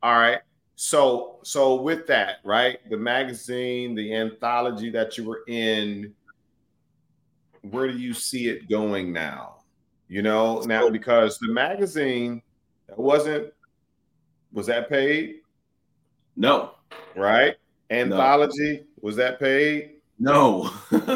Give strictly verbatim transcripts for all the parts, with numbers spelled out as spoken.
All right. So, so with that, right, the magazine, the anthology that you were in, where do you see it going now? You know, now because the magazine that wasn't was that paid? No. Right? No. Anthology, was that paid? No.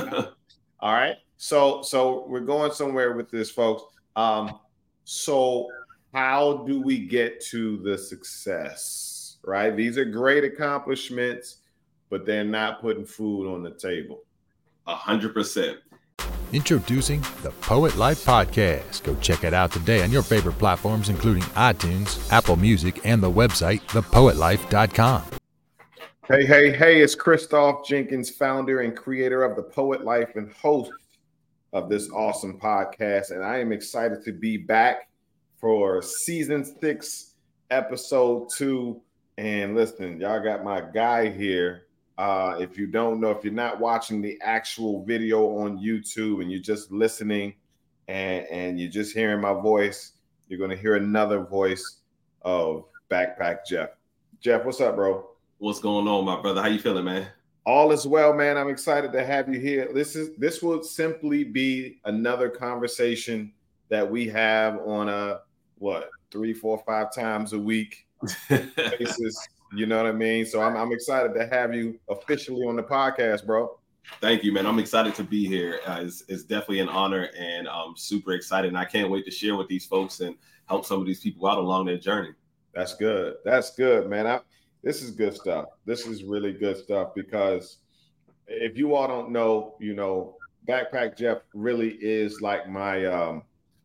All right. So so we're going somewhere with this, folks. Um, so how do we get to the success? Right? These are great accomplishments, but they're not putting food on the table. A hundred percent. Introducing the Poet Life Podcast. Go check it out today on your favorite platforms, including iTunes, Apple Music, and the website, the poet life dot com. Hey, hey, hey, it's Christoph Jenkins, founder and creator of The Poet Life and host of this awesome podcast. And I am excited to be back for season six, episode two. And listen, y'all got my guy here. Uh, if you don't know, if you're not watching the actual video on YouTube and you're just listening and, and you're just hearing my voice, you're going to hear another voice of Backpack Jeff. Jeff, what's up, bro? What's going on, my brother? How you feeling, man? All is well, man. I'm excited to have you here. This is this will simply be another conversation that we have on a what three, four, five times a week basis. You know what I mean? So I'm I'm excited to have you officially on the podcast, bro. Thank you, man. I'm excited to be here. Uh, it's, it's definitely an honor, and I'm super excited. And I can't wait to share with these folks and help some of these people out along their journey. That's good. That's good, man. I, this is good stuff. This is really good stuff because if you all don't know, you know, Backpack Jeff really is like my, um,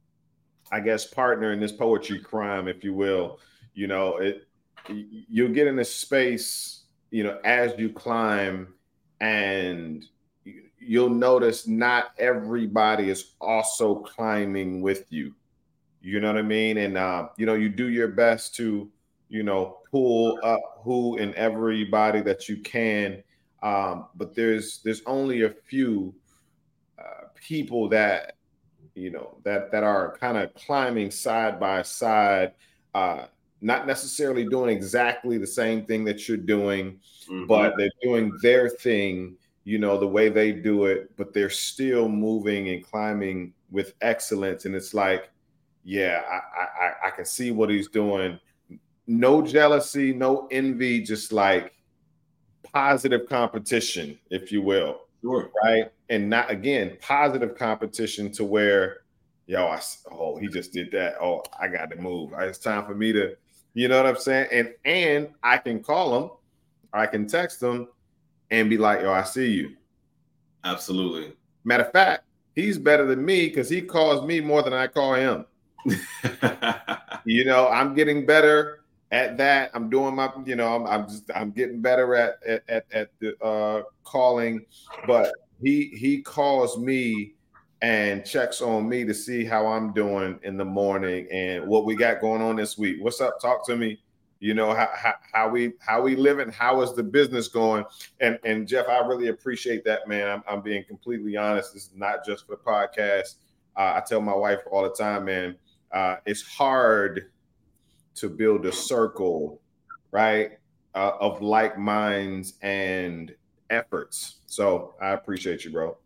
I guess, partner in this poetry crime, if you will. You know, it. You'll get in a space, you know, as you climb, and you'll notice not everybody is also climbing with you. You know what I mean? And, uh, you know, you do your best to, you know, pull up who and everybody that you can. Um, but there's there's only a few uh, people that, you know, that that are kind of climbing side by side, uh, not necessarily doing exactly the same thing that you're doing, mm-hmm. but they're doing their thing, you know, the way they do it, but they're still moving and climbing with excellence. And it's like, yeah, I, I, I can see what he's doing. No jealousy, no envy, just like positive competition, if you will. Sure. Right. And not, again, positive competition to where, yo, I, oh, he just did that. Oh, I got to move. It's time for me to, you know what I'm saying? And and I can call him, I can text him and be like, yo, I see you. Absolutely. Matter of fact, he's better than me because he calls me more than I call him. You know, I'm getting better at that. I'm doing my, you know, I'm, I'm just, I'm getting better at at at, at the uh, calling, but he he calls me and checks on me to see how I'm doing in the morning and what we got going on this week. What's up? Talk to me. You know, how how, how we how we living? How is the business going? And and Jeff, I really appreciate that, man. I'm, I'm being completely honest. This is not just for the podcast. Uh, I tell my wife all the time, man. Uh, it's hard to build a circle, right, uh, of like minds and efforts. So I appreciate you, bro.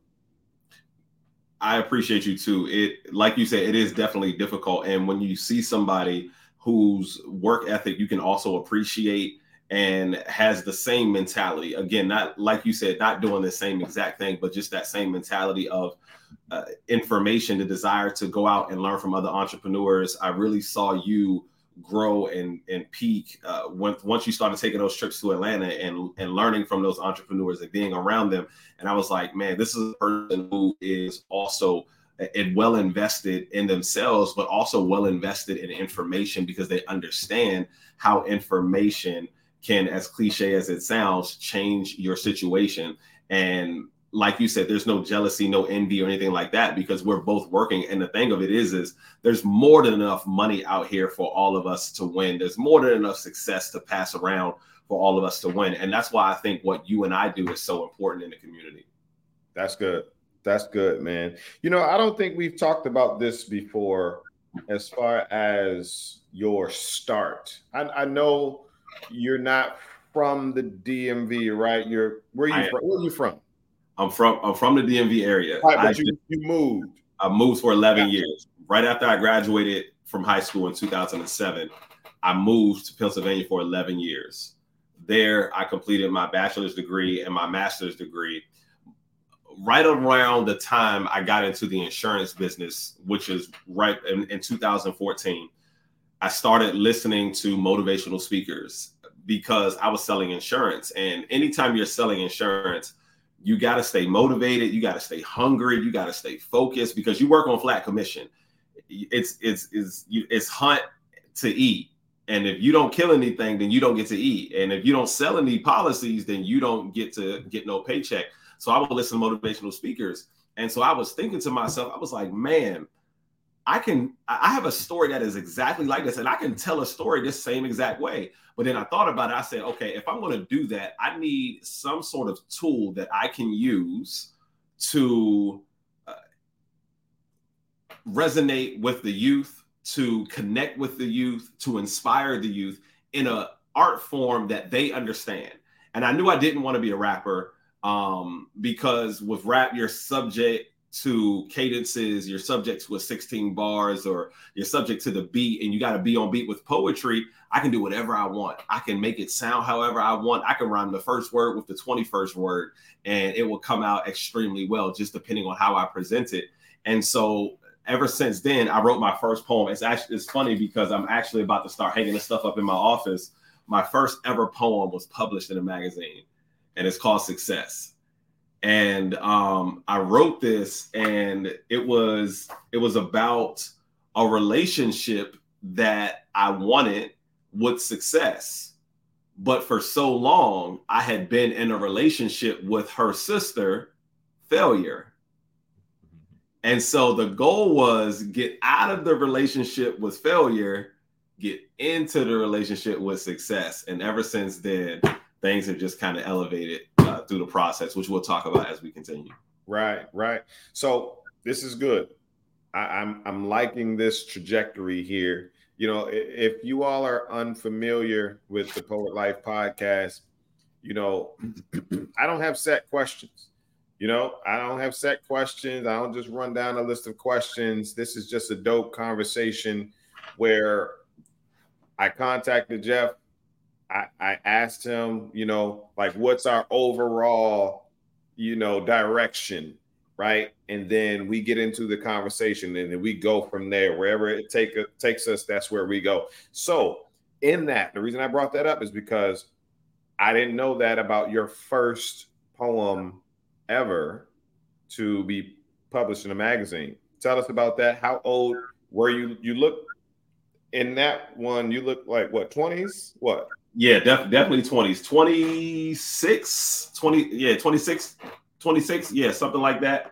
I appreciate you too. It, like you said, it is definitely difficult. And when you see somebody whose work ethic you can also appreciate and has the same mentality, again, not like you said, not doing the same exact thing, but just that same mentality of uh, information, the desire to go out and learn from other entrepreneurs. I really saw you grow and and peak uh, when, once you started taking those trips to Atlanta and and learning from those entrepreneurs and being around them. And I was like, man, this is a person who is also and well invested in themselves, but also well invested in information because they understand how information can, as cliche as it sounds, change your situation. And like you said, there's no jealousy, no envy or anything like that because we're both working. And the thing of it is, is there's more than enough money out here for all of us to win. There's more than enough success to pass around for all of us to win. And that's why I think what you and I do is so important in the community. That's good. That's good, man. You know, I don't think we've talked about this before as far as your start. I, I know you're not from the D M V, right? You're where are you from? Where are you from? I'm from I'm from the D M V area. Right, but I, you, you moved. I moved for eleven yeah. years. Right after I graduated from high school in two thousand seven, I moved to Pennsylvania for eleven years. There, I completed my bachelor's degree and my master's degree. Right around the time I got into the insurance business, which is right in, in two thousand fourteen, I started listening to motivational speakers because I was selling insurance. And anytime you're selling insurance, you got to stay motivated. You got to stay hungry. You got to stay focused because you work on flat commission. It's it's it's it's hunt to eat. And if you don't kill anything, then you don't get to eat. And if you don't sell any policies, then you don't get to get no paycheck. So I would listen to motivational speakers. And so I was thinking to myself, I was like, man, I can, I have a story that is exactly like this. And I can tell a story this same exact way. But then I thought about it. I said, okay, if I'm going to do that, I need some sort of tool that I can use to uh, resonate with the youth, to connect with the youth, to inspire the youth in a art form that they understand. And I knew I didn't want to be a rapper um, because with rap, you're subject to cadences, you're subject to a sixteen bars, or you're subject to the beat, and you got to be on beat. With poetry, I can do whatever I want. I can make it sound however I want. I can rhyme the first word with the twenty-first word, and it will come out extremely well, just depending on how I present it. And so ever since then, I wrote my first poem. It's actually, it's funny because I'm actually about to start hanging this stuff up in my office. My first ever poem was published in a magazine, and it's called Success. And um, I wrote this, and it was it was about a relationship that I wanted with success. But for so long, I had been in a relationship with her sister, Failure. And so the goal was get out of the relationship with Failure, get into the relationship with Success. And ever since then, things have just kind of elevated uh, through the process, which we'll talk about as we continue. Right, right. So this is good. I, I'm I'm liking this trajectory here. You know, if you all are unfamiliar with the Poet Life podcast, you know, I don't have set questions. You know, I don't have set questions. I don't just run down a list of questions. This is just a dope conversation where I contacted Jeff. I, I asked him, you know, like, what's our overall, you know, direction, right? And then we get into the conversation, and then we go from there. Wherever it take, takes us, that's where we go. So in that, the reason I brought that up is because I didn't know that about your first poem ever to be published in a magazine. Tell us about that. How old were you? You look in that one, you look like what, twenties? What? Yeah, def- definitely twenties. twenty-six, twenty, yeah, twenty-six, twenty-six, yeah, something like that.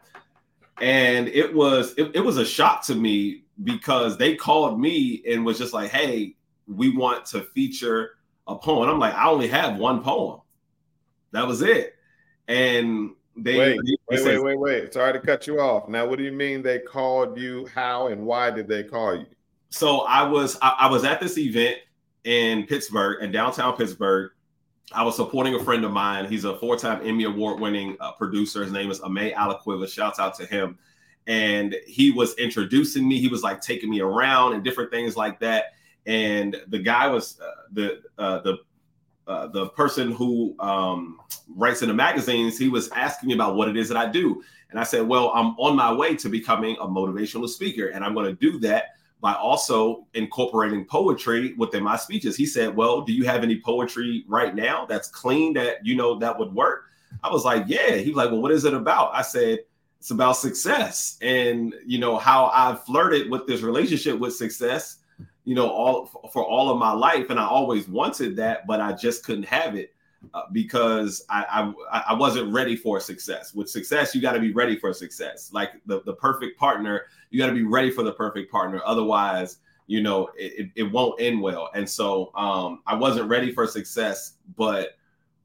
And it was it, it was a shock to me because they called me and was just like, hey, we want to feature a poem. I'm like, I only have one poem. That was it. And they wait, they, wait, they said, wait, wait, wait. Sorry to cut you off. Now, what do you mean they called you? How and why did they call you? So I was I, I was at this event in Pittsburgh, in downtown Pittsburgh. I was supporting a friend of mine. He's a four-time Emmy Award-winning uh, producer. His name is Ame Alaquiva. Shouts out to him. And he was introducing me. He was like taking me around and different things like that. And the guy was uh, the uh, the uh, the person who um, writes in the magazines. He was asking me about what it is that I do. And I said, well, I'm on my way to becoming a motivational speaker, and I'm going to do that by also incorporating poetry within my speeches. He said, well, do you have any poetry right now that's clean that, you know, that would work? I was like, yeah. He was like, well, what is it about? I said, it's about success and, you know, how I've flirted with this relationship with success, you know, all for all of my life. And I always wanted that, but I just couldn't have it uh, because I, I I wasn't ready for success. With success, you got to be ready for success. Like the, the perfect partner, you got to be ready for the perfect partner. Otherwise, you know, it, it won't end well. And so um, I wasn't ready for success, but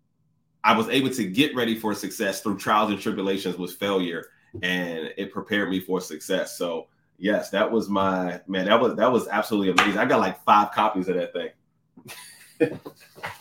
I was able to get ready for success through trials and tribulations with Failure, and it prepared me for success. So yes, that was my, man, that was, that was absolutely amazing. I got like five copies of that thing.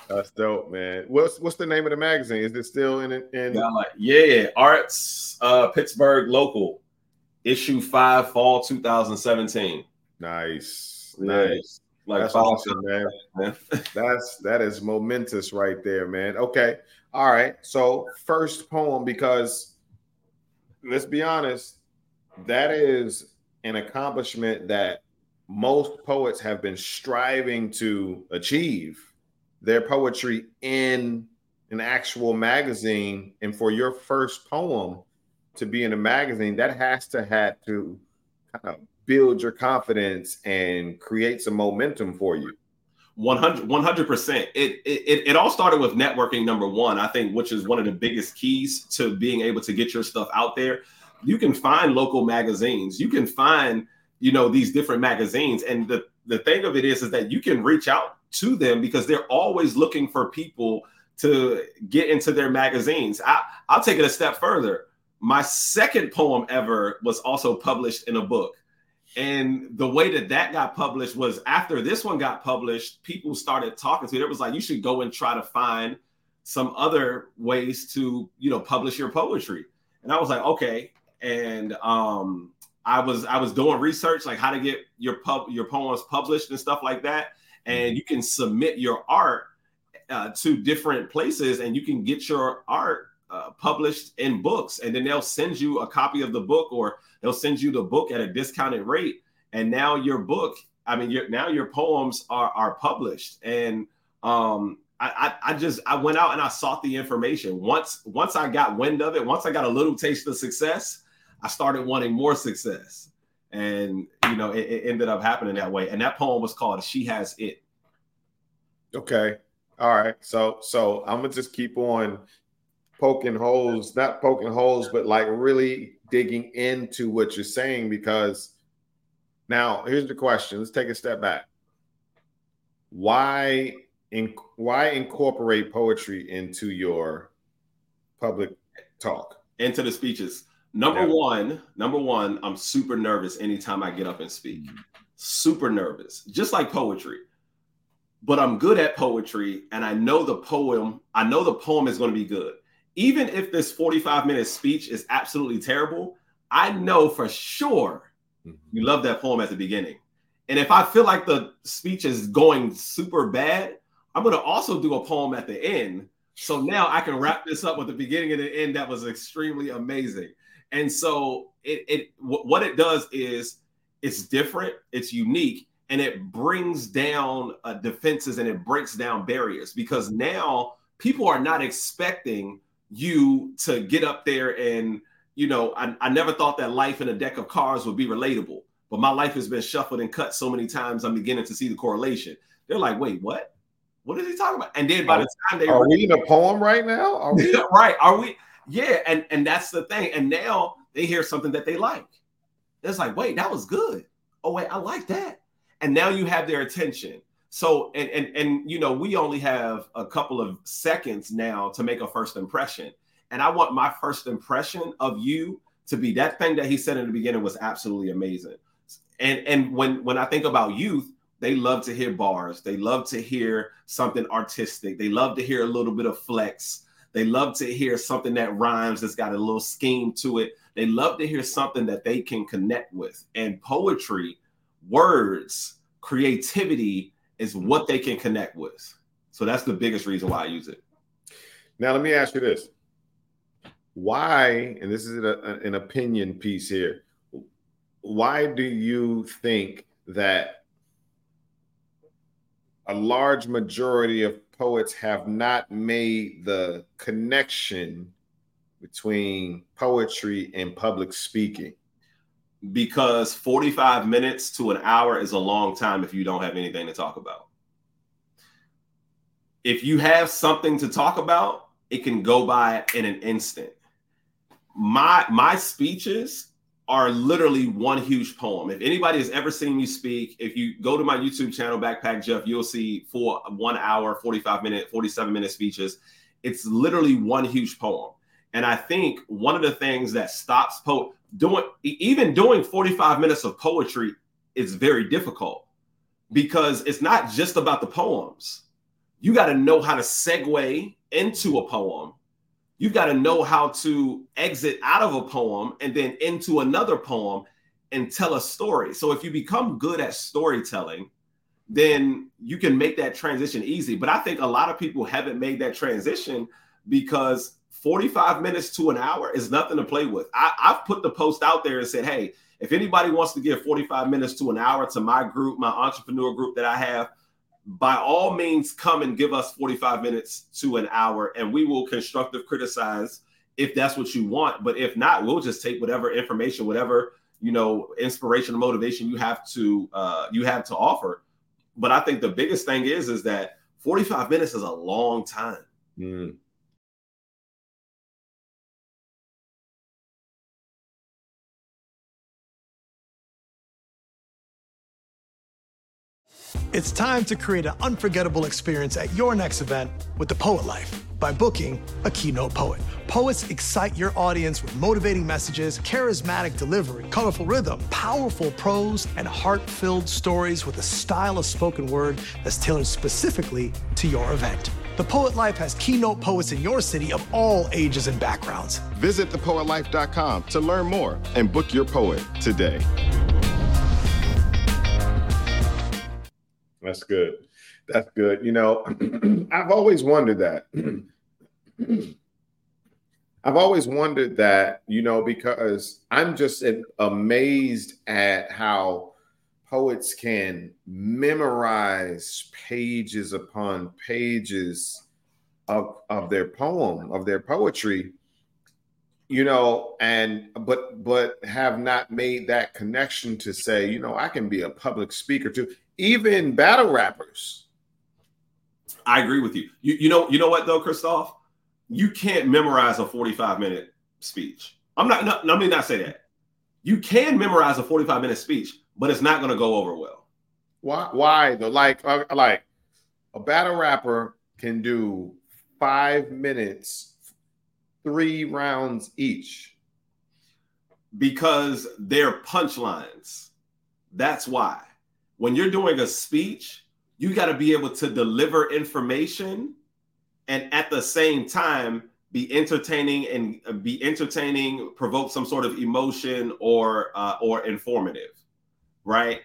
That's dope, man. What's what's the name of the magazine? Is it still in in? Yeah, like, yeah, Arts uh, Pittsburgh Local, issue five, fall two thousand seventeen. Nice, yeah, nice. Like That's five awesome, man. man. That's that is momentous right there, man. Okay, all right. So first poem, because let's be honest, that is an accomplishment that most poets have been striving to achieve. Their poetry in an actual magazine, and for your first poem to be in a magazine, that has to have to kind of build your confidence and create some momentum for you. one hundred percent. It, it, it all started with networking, number one, I think, which is one of the biggest keys to being able to get your stuff out there. You can find local magazines. You can find, you know, these different magazines. And the, the thing of it is, is that you can reach out to them because they're always looking for people to get into their magazines. I, I'll take it a step further. My second poem ever was also published in a book. And the way that that got published was after this one got published, people started talking to it. It was like, you should go and try to find some other ways to, you know, publish your poetry. And I was like, okay. And um, I was I was doing research, like how to get your pub your poems published and stuff like that. And you can submit your art uh, to different places, and you can get your art uh, published in books. And then they'll send you a copy of the book, or they'll send you the book at a discounted rate. And now your book, I mean, your, now your poems are are published. And um, I, I I just I went out and I sought the information. Once once I got wind of it, once I got a little taste of success, I started wanting more success. And, you know, it, it ended up happening that way. And that poem was called She Has It. Okay. All right. So, so I'm going to just keep on poking holes, not poking holes, but like really digging into what you're saying, because now here's the question. Let's take a step back. Why, in, why incorporate poetry into your public talk? Into the speeches? Number yeah. one, number one, I'm super nervous anytime I get up and speak. Super nervous, just like poetry. But I'm good at poetry, and I know the poem, I know the poem is going to be good. Even if this forty-five minute speech is absolutely terrible, I know for sure you love that poem at the beginning. And if I feel like the speech is going super bad, I'm going to also do a poem at the end. So now I can wrap this up with the beginning and the end that was extremely amazing. And so it, it w- what it does is it's different, it's unique, and it brings down uh, defenses and it breaks down barriers, because now people are not expecting you to get up there and, you know, I, I never thought that life in a deck of cards would be relatable, but my life has been shuffled and cut so many times, I'm beginning to see the correlation. They're like, wait, what? What is he talking about? And then by the time they are we in a poem right now? Are we right? Are we? Yeah, and, and that's the thing. And now they hear something that they like. It's like, wait, that was good. Oh, wait, I like that. And now you have their attention. So, and, and, and, you know, we only have a couple of seconds now to make a first impression. And I want my first impression of you to be that thing that he said in the beginning was absolutely amazing. And, and when, when I think about youth, they love to hear bars. They love to hear something artistic. They love to hear a little bit of flex. They love to hear something that rhymes, that's got a little scheme to it. They love to hear something that they can connect with. And poetry, words, creativity is what they can connect with. So that's the biggest reason why I use it. Now, let me ask you this. Why, and this is a, an opinion piece here, why do you think that a large majority of poets have not made the connection between poetry and public speaking? Because forty-five minutes to an hour is a long time if you don't have anything to talk about. If you have something to talk about, it can go by in an instant. My my speeches are literally one huge poem. If anybody has ever seen me speak, if you go to my YouTube channel, Backpack Jeff, you'll see for one hour, forty-five minute, forty-seven minute speeches. It's literally one huge poem. And I think one of the things that stops po- doing, even doing forty-five minutes of poetry is very difficult, because it's not just about the poems. you got to know how to segue into a poem. You've got to know how to exit out of a poem and then into another poem and tell a story. So if you become good at storytelling, then you can make that transition easy. But I think a lot of people haven't made that transition because forty-five minutes to an hour is nothing to play with. I, I've put the post out there and said, hey, if anybody wants to give forty-five minutes to an hour to my group, my entrepreneur group that I have, by all means, come and give us forty-five minutes to an hour, and we will constructive criticize if that's what you want. But if not, we'll just take whatever information, whatever, you know, inspiration or motivation you have to uh, you have to offer. But I think the biggest thing is, is that forty-five minutes is a long time. Mm. It's time to create an unforgettable experience at your next event with The Poet Life by booking a keynote poet. Poets excite your audience with motivating messages, charismatic delivery, colorful rhythm, powerful prose, and heart-filled stories with a style of spoken word that's tailored specifically to your event. The Poet Life has keynote poets in your city of all ages and backgrounds. Visit the poet life dot com to learn more and book your poet today. That's good. That's good. You know, I've always wondered that. I've always wondered that, you know, because I'm just amazed at how poets can memorize pages upon pages of, of their poem, of their poetry, you know, and but but have not made that connection to say, you know, I can be a public speaker too. Even battle rappers. I agree with you. You, you know, you know what though, Christoph? You can't memorize a forty-five minute speech. I'm not, no, let me not say that. You can memorize a forty-five minute speech, but it's not going to go over well. Why? Why though? Like, uh, like a battle rapper can do five minutes, three rounds each. Because they're punchlines. That's why. When you're doing a speech, you got to be able to deliver information and at the same time be entertaining and be entertaining, provoke some sort of emotion or uh, or informative, right?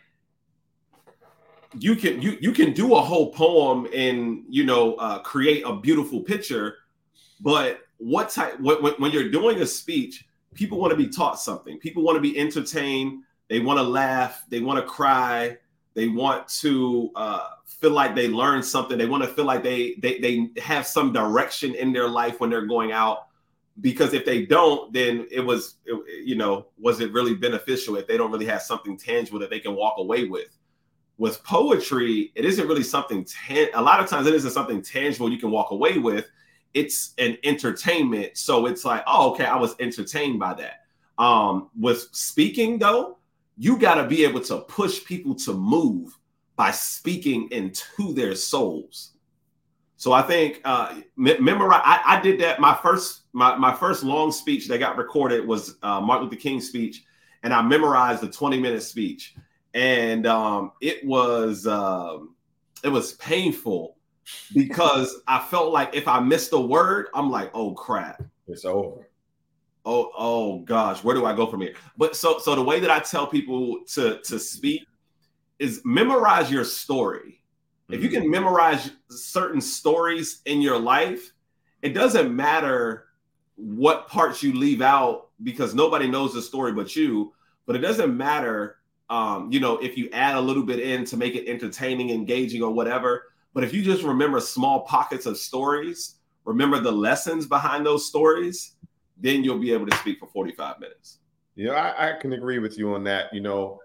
You can you you can do a whole poem and, you know, uh, create a beautiful picture, but what type when, when you're doing a speech, people want to be taught something. People want to be entertained. They want to laugh. They want to cry. They want to uh, feel like they learned something. They want to feel like they, they they have some direction in their life when they're going out. Because if they don't, then it was, it, you know, was it really beneficial if they don't really have something tangible that they can walk away with? With poetry, it isn't really something, tan- a lot of times it isn't something tangible you can walk away with. It's an entertainment. So it's like, oh, okay, I was entertained by that. Um, with speaking, though, you got to be able to push people to move by speaking into their souls. So I think uh, me- memorize. I, I did that. My first, my, my first long speech that got recorded was uh, Martin Luther King's speech, and I memorized the twenty minute speech, and um, it was um, it was painful because I felt like if I missed a word, I'm like, oh crap, it's over. Oh, oh gosh, where do I go from here? But so, so the way that I tell people to, to speak is memorize your story. Mm-hmm. If you can memorize certain stories in your life, it doesn't matter what parts you leave out because nobody knows the story but you, but it doesn't matter, um, you know, if you add a little bit in to make it entertaining, engaging or whatever. But if you just remember small pockets of stories, remember the lessons behind those stories, then you'll be able to speak for forty-five minutes. Yeah, I, I can agree with you on that. You know,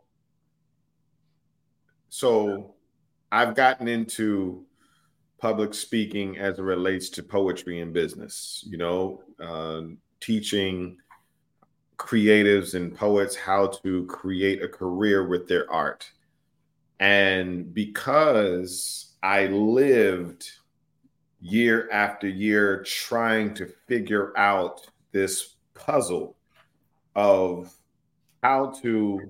so I've gotten into public speaking as it relates to poetry and business, you know, uh, teaching creatives and poets how to create a career with their art. And because I lived year after year trying to figure out this puzzle of how to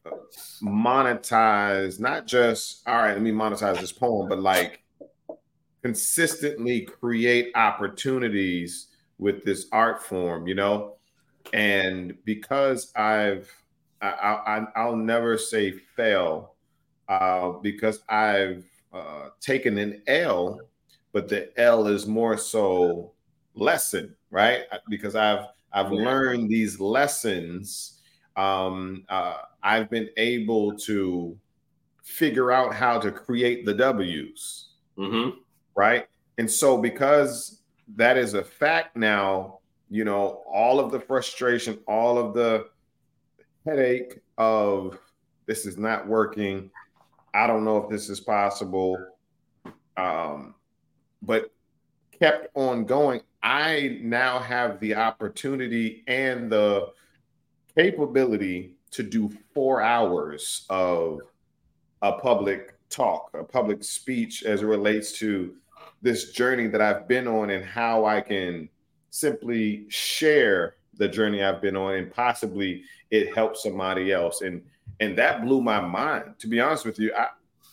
monetize, not just, all right, let me monetize this poem, but like consistently create opportunities with this art form, you know, and because I've, I, I, I'll never say fail, uh, because I've uh, taken an L, but the L is more so lesson, right? Because I've I've learned these lessons. Um, uh, I've been able to figure out how to create the W's, mm-hmm. right? And so because that is a fact now, you know, all of the frustration, all of the headache of this is not working. I don't know if this is possible, um, but kept on going. I now have the opportunity and the capability to do four hours of a public talk, a public speech as it relates to this journey that I've been on and how I can simply share the journey I've been on and possibly it helps somebody else. And and that blew my mind. To be honest with you, I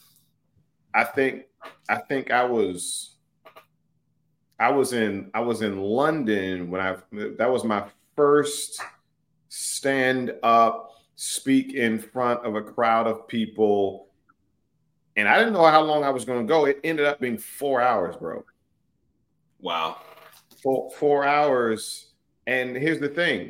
I think I think I was I was in I was in London when I that was my first stand up, speak in front of a crowd of people. And I didn't know how long I was going to go. It ended up being four hours, bro. Wow. Four, four hours. And here's the thing.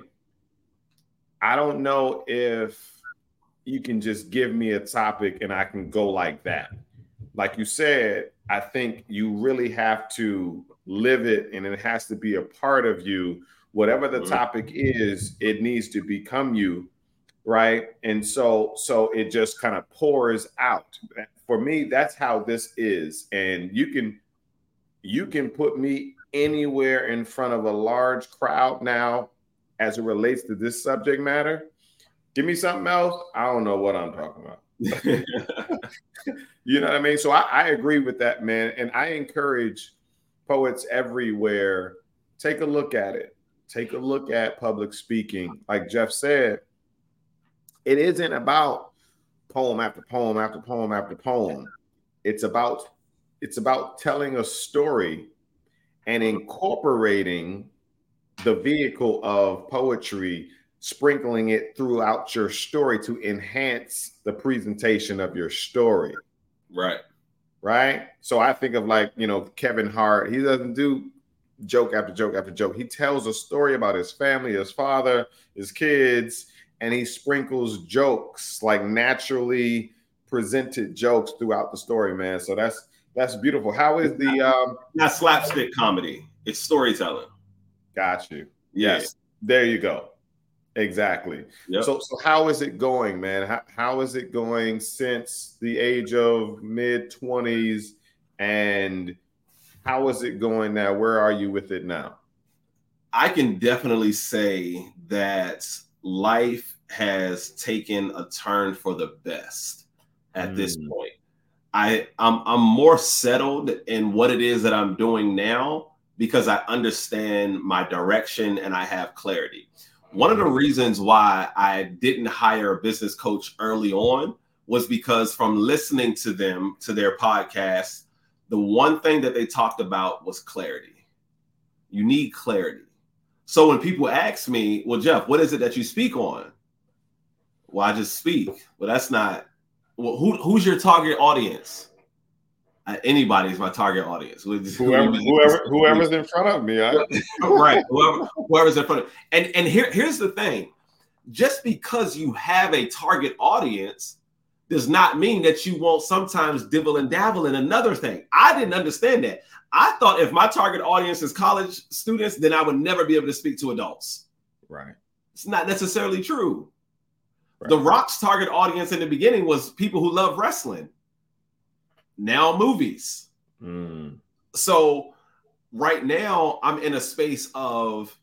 I don't know if you can just give me a topic and I can go like that. Like you said, I think you really have to live it and it has to be a part of you. Whatever the topic is, it needs to become you, right? And so, so it just kind of pours out. For me, that's how this is. And you can, you can put me anywhere in front of a large crowd now as it relates to this subject matter. Give me something else. I don't know what I'm talking about. You know what I mean? So I, I agree with that, man. And I encourage poets everywhere. Take a look at it. Take a look at public speaking. Like Jeff said, it isn't about poem after poem after poem after poem. It's about it's about telling a story and incorporating the vehicle of poetry, sprinkling it throughout your story to enhance the presentation of your story. Right. Right. So I think of like, you know, Kevin Hart. He doesn't do joke after joke after joke. He tells a story about his family, his father, his kids, and he sprinkles jokes, like naturally presented jokes throughout the story, man. So that's that's beautiful. How is the um not slapstick comedy, it's storytelling. Got you. Yes. Yeah. There you go. Exactly. Yep. So so how is it going, man? How, how is it going since the age of mid twenties, and how is it going now? Where are you with it now? I can definitely say that life has taken a turn for the best at mm. this point. I, I'm, I'm more settled in what it is that I'm doing now because I understand my direction and I have clarity. One of the reasons why I didn't hire a business coach early on was because from listening to them, to their podcast, the one thing that they talked about was clarity. You need clarity. So when people ask me, well, Jeff, what is it that you speak on? Well, I just speak. Well, that's not, well, who, who's your target audience? Uh, anybody's my target audience. Whoever, whoever, whoever's in front of me. I... Right. Whoever, whoever's in front of me. And, and here, here's the thing. Just because you have a target audience does not mean that you won't sometimes dibble and dabble in another thing. I didn't understand that. I thought if my target audience is college students, then I would never be able to speak to adults. Right. It's not necessarily true. Right. The Rock's target audience in the beginning was people who love wrestling. Now movies. Mm. So right now I'm in a space of,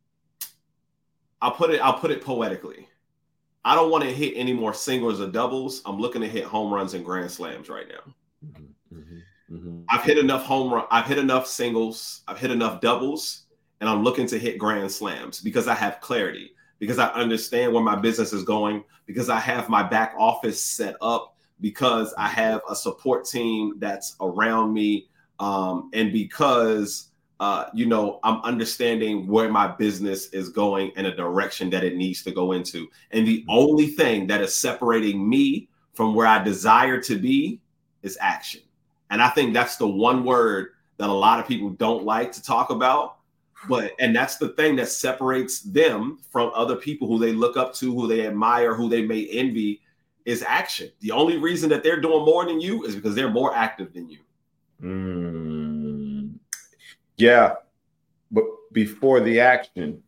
I'll put it, I'll put it poetically. I don't want to hit any more singles or doubles. I'm looking to hit home runs and grand slams right now. Mm-hmm, mm-hmm, mm-hmm. I've hit enough home run. I've hit enough singles. I've hit enough doubles, and I'm looking to hit grand slams because I have clarity, because I understand where my business is going, because I have my back office set up, because I have a support team that's around me Um, and because, uh, you know, I'm understanding where my business is going in a direction that it needs to go into. And the only thing that is separating me from where I desire to be is action. And I think that's the one word that a lot of people don't like to talk about. But, and that's the thing that separates them from other people who they look up to, who they admire, who they may envy, is action. The only reason that they're doing more than you is because they're more active than you. Mm. Yeah. But before the action,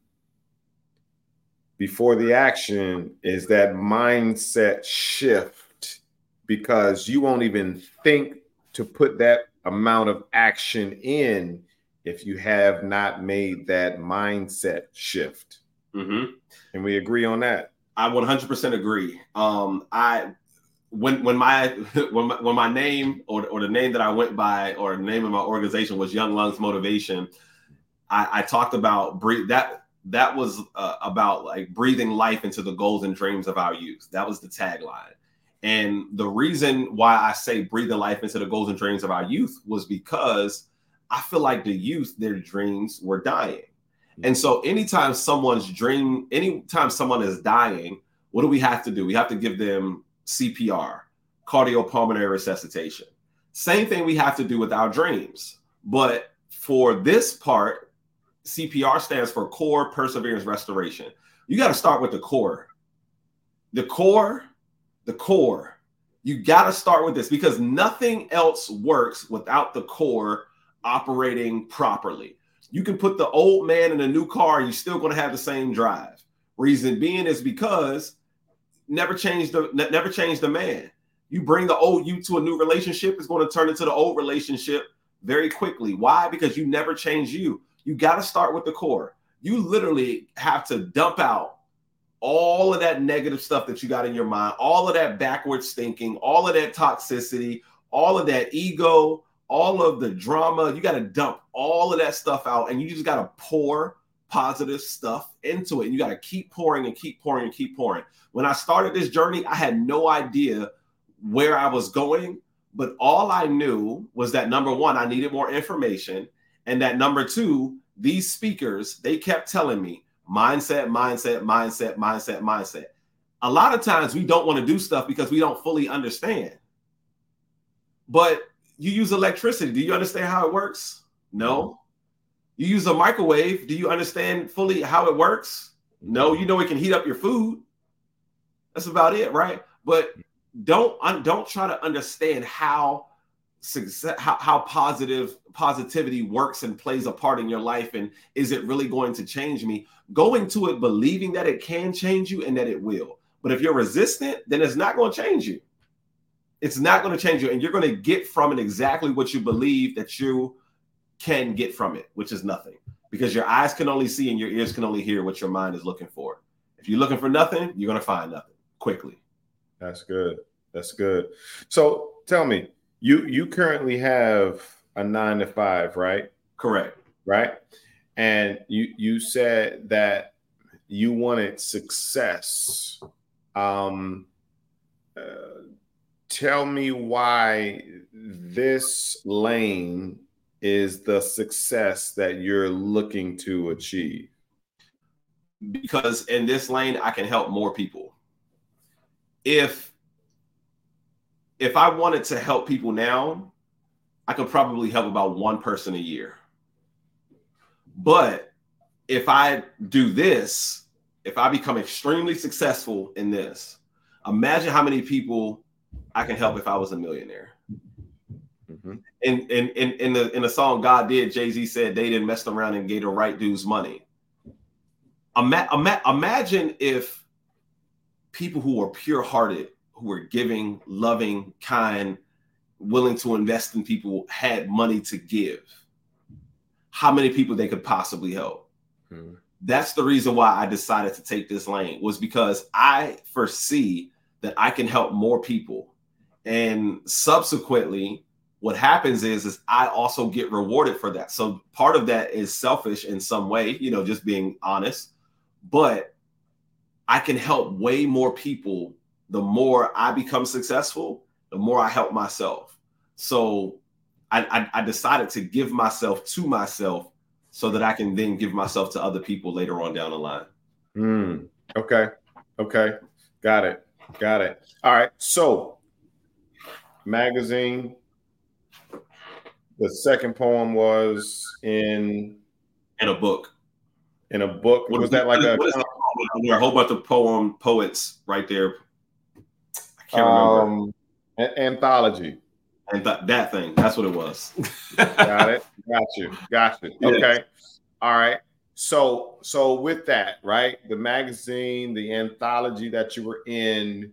before the action is that mindset shift, because you won't even think to put that amount of action in if you have not made that mindset shift. Mm-hmm. And we agree on that. I one hundred percent agree. Um, I when when my when my, when my name or, or the name that I went by or the name of my organization was Young Lungs Motivation, I, I talked about breathe that that was uh, about like breathing life into the goals and dreams of our youth. That was the tagline. And the reason why I say breathing life into the goals and dreams of our youth was because I feel like the youth, their dreams were dying. And so anytime someone's dream, anytime someone is dying, what do we have to do? We have to give them C P R, cardiopulmonary resuscitation. Same thing we have to do with our dreams. But for this part, C P R stands for core perseverance restoration. You got to start with the core. The core, the core. You got to start with this because nothing else works without the core operating properly. You can put the old man in a new car, you're still going to have the same drive. Reason being is because never change the never change the man. You bring the old you to a new relationship, it's going to turn into the old relationship very quickly. Why? Because you never change you. You got to start with the core. You literally have to dump out all of that negative stuff that you got in your mind, all of that backwards thinking, all of that toxicity, all of that ego, all of the drama. You got to dump all of that stuff out and you just got to pour positive stuff into it. And you got to keep pouring and keep pouring and keep pouring. When I started this journey, I had no idea where I was going, but all I knew was that number one, I needed more information. And that number two, these speakers, they kept telling me mindset, mindset, mindset, mindset, mindset. A lot of times we don't want to do stuff because we don't fully understand. But you use electricity. Do you understand how it works? No. You use a microwave. Do you understand fully how it works? No. You know it can heat up your food. That's about it, right? But don't don't try to understand how success, how, how positive positivity works and plays a part in your life, and is it really going to change me? Go into it believing that it can change you and that it will. But if you're resistant, then it's not going to change you. It's not going to change you, and you're going to get from it exactly what you believe that you can get from it, which is nothing, because your eyes can only see and your ears can only hear what your mind is looking for. If you're looking for nothing, you're going to find nothing quickly. That's good. That's good. So tell me, you you currently have a nine to five, right? Correct. Right. And you you said that you wanted success. Um, uh, tell me why this lane is the success that you're looking to achieve. Because in this lane, I can help more people. If if I wanted to help people now, I could probably help about one person a year. But if I do this, if I become extremely successful in this, imagine how many people I can help if I was a millionaire. Mm-hmm. In, in, in, in, the, in the song God Did, Jay-Z said they didn't mess around and gave the right dudes money. Ima- ima- imagine if people who are pure-hearted, who are giving, loving, kind, willing to invest in people had money to give. How many people they could possibly help? Hmm. That's the reason why I decided to take this lane, was because I foresee that I can help more people. And subsequently, what happens is, is I also get rewarded for that. So part of that is selfish in some way, you know, just being honest. But I can help way more people. The more I become successful, the more I help myself. So I, I, I decided to give myself to myself so that I can then give myself to other people later on down the line. Mm, okay. Okay. Got it. Got it. All right. So, magazine. The second poem was in in a book. In a book. What was is, that like a, a, a whole bunch of poem poets right there? I can't um, remember. An anthology. And th- that thing. That's what it was. Got it. Got you. Got you. Okay. Yes. All right. So so with that, right? The magazine, the anthology that you were in,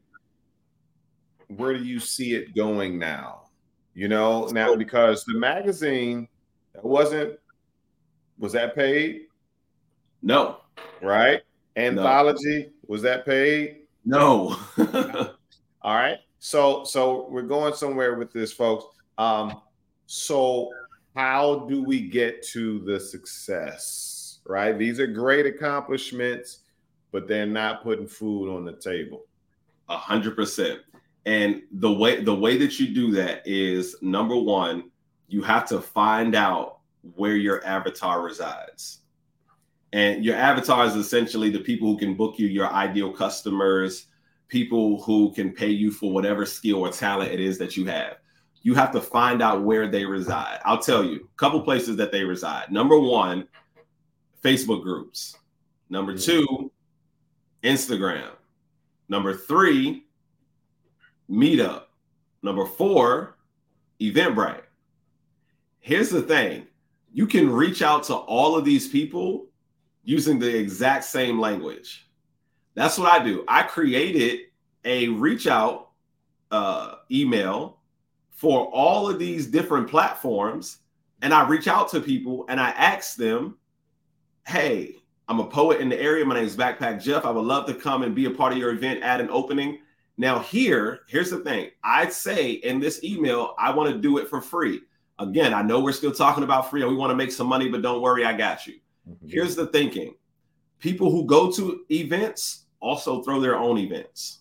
where do you see it going now? You know, now because the magazine that wasn't was that paid? No. Right? Anthology, no. Was that paid? No. All right. So so we're going somewhere with this, folks. Um, so how do we get to the success? Right? These are great accomplishments, but they're not putting food on the table. A hundred percent. And the way the way that you do that is, number one, you have to find out where your avatar resides. And your avatar is essentially the people who can book you, your ideal customers, people who can pay you for whatever skill or talent it is that you have. You have to find out where they reside. I'll tell you a couple places that they reside. Number one, Facebook groups. Number two, Instagram. Number three, Meetup. Number four, Eventbrite. Here's the thing. You can reach out to all of these people using the exact same language. That's what I do. I created a reach out uh, email for all of these different platforms. And I reach out to people and I ask them, hey, I'm a poet in the area. My name is Backpack Jeff. I would love to come and be a part of your event at an opening. Now here, here's the thing. I'd say in this email, I want to do it for free. Again, I know we're still talking about free and we want to make some money, but don't worry, I got you. Mm-hmm. Here's the thinking. People who go to events also throw their own events.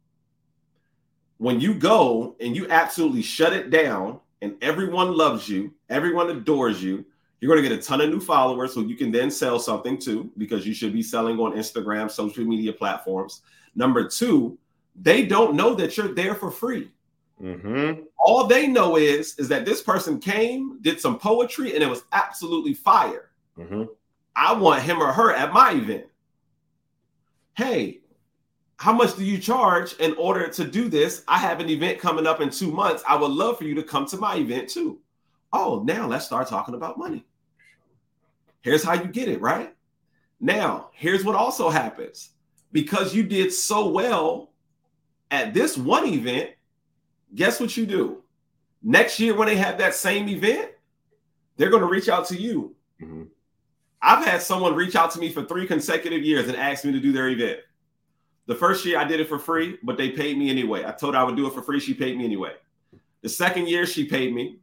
When you go and you absolutely shut it down and everyone loves you, everyone adores you, you're going to get a ton of new followers who you can then sell something to, because you should be selling on Instagram, social media platforms. Number two, they don't know that you're there for free. Mm-hmm. All they know is, is that this person came, did some poetry, and it was absolutely fire. Mm-hmm. I want him or her at my event. Hey, how much do you charge in order to do this? I have an event coming up in two months. I would love for you to come to my event too. Oh, now let's start talking about money. Here's how you get it, right? Now, here's what also happens. Because you did so well at this one event, guess what you do? Next year when they have that same event, they're going to reach out to you. Mm-hmm. I've had someone reach out to me for three consecutive years and ask me to do their event. The first year I did it for free, but they paid me anyway. I told her I would do it for free. She paid me anyway. The second year she paid me.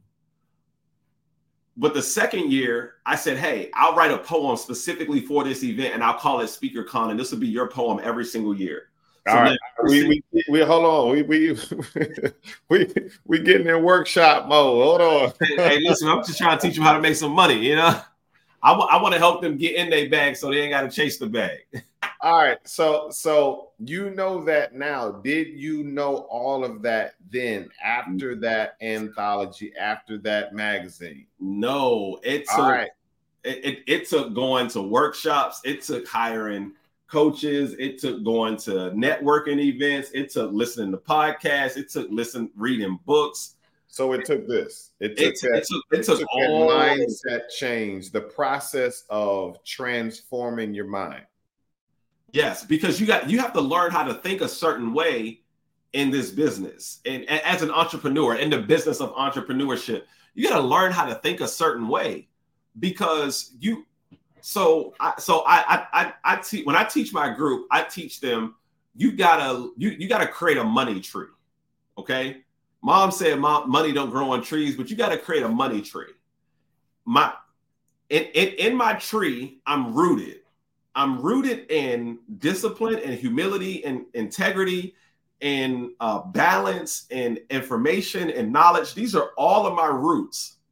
But the second year I said, hey, I'll write a poem specifically for this event and I'll call it SpeakerCon. And this will be your poem every single year. So all right. We, we, we, hold on. We, we, we, we getting in workshop mode. Hold on. Hey, listen, I'm just trying to teach them how to make some money, you know? I, w- I want to help them get in their bag so they ain't got to chase the bag. All right. So, so you know that now. Did you know all of that then after that anthology, after that magazine? No, it took, all right. it, it, it took going to workshops. It took hiring coaches. It took going to networking events. It took listening to podcasts. It took listen, reading books. So it took this. It took it, that, it took, it it took, took all that mindset change, the process of transforming your mind. Yes, because you got you have to learn how to think a certain way in this business. And, and as an entrepreneur, in the business of entrepreneurship, you got to learn how to think a certain way. Because you so I so I I I, I teach when I teach my group, I teach them you gotta you you gotta create a money tree. Okay. Mom said Mom, money don't grow on trees, but you got to create a money tree. My in, in, in my tree, I'm rooted. I'm rooted in discipline and humility and integrity and uh, balance and information and knowledge. These are all of my roots.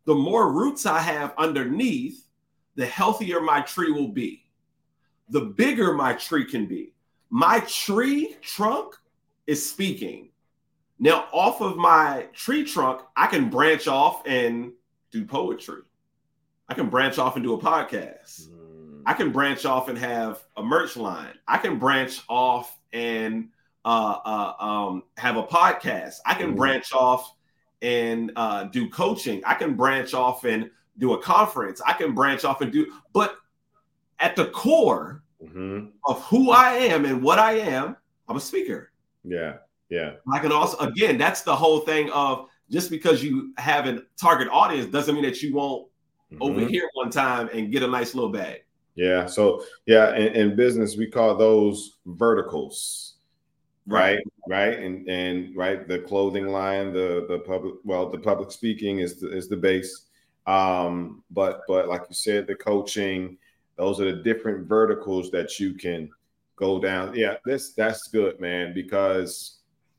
the more roots I have underneath, the healthier my tree will be. The bigger my tree can be. My tree trunk is speaking. Now, off of my tree trunk, I can branch off and do poetry. I can branch off and do a podcast. Mm. I can branch off and have a merch line. I can branch off and uh, uh, um, have a podcast. I can mm. branch off and uh, do coaching. I can branch off and do a conference. I can branch off and do, but at the core mm-hmm. of who I am and what I am, I'm a speaker. Yeah. Yeah. I can also, again, that's the whole thing of just because you have a target audience doesn't mean that you won't mm-hmm. overhear one time and get a nice little bag. Yeah. So, yeah, in, in business, we call those verticals. Right. Right. right? And, and right. The clothing line, the, the public, well, the public speaking is the, is the base. Um, but, but like you said, the coaching, those are the different verticals that you can go down. Yeah. This, that's good, man, because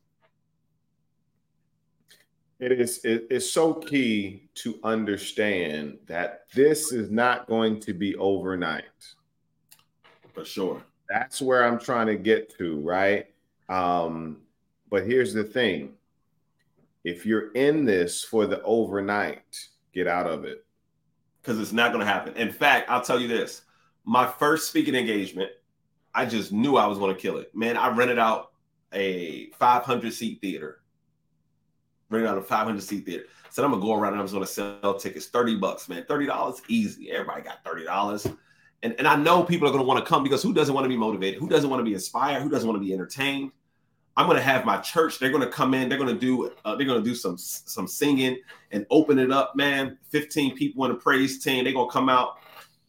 It is it, it's so key to understand that this is not going to be overnight. For sure. That's where I'm trying to get to, right? Um, but here's the thing. If you're in this for the overnight, get out of it. Because it's not going to happen. In fact, I'll tell you this. My first speaking engagement, I just knew I was going to kill it. Man, I rented out a five hundred seat theater. Rented out a five hundred seat theater. Said I'm gonna go around and I was gonna sell tickets, thirty bucks, man, thirty dollars, easy. Everybody got thirty dollars, and and I know people are gonna want to come because who doesn't want to be motivated? Who doesn't want to be inspired? Who doesn't want to be entertained? I'm gonna have my church. They're gonna come in. They're gonna do. Uh, they're gonna do some some singing and open it up, man. fifteen people in the praise team. They're gonna come out.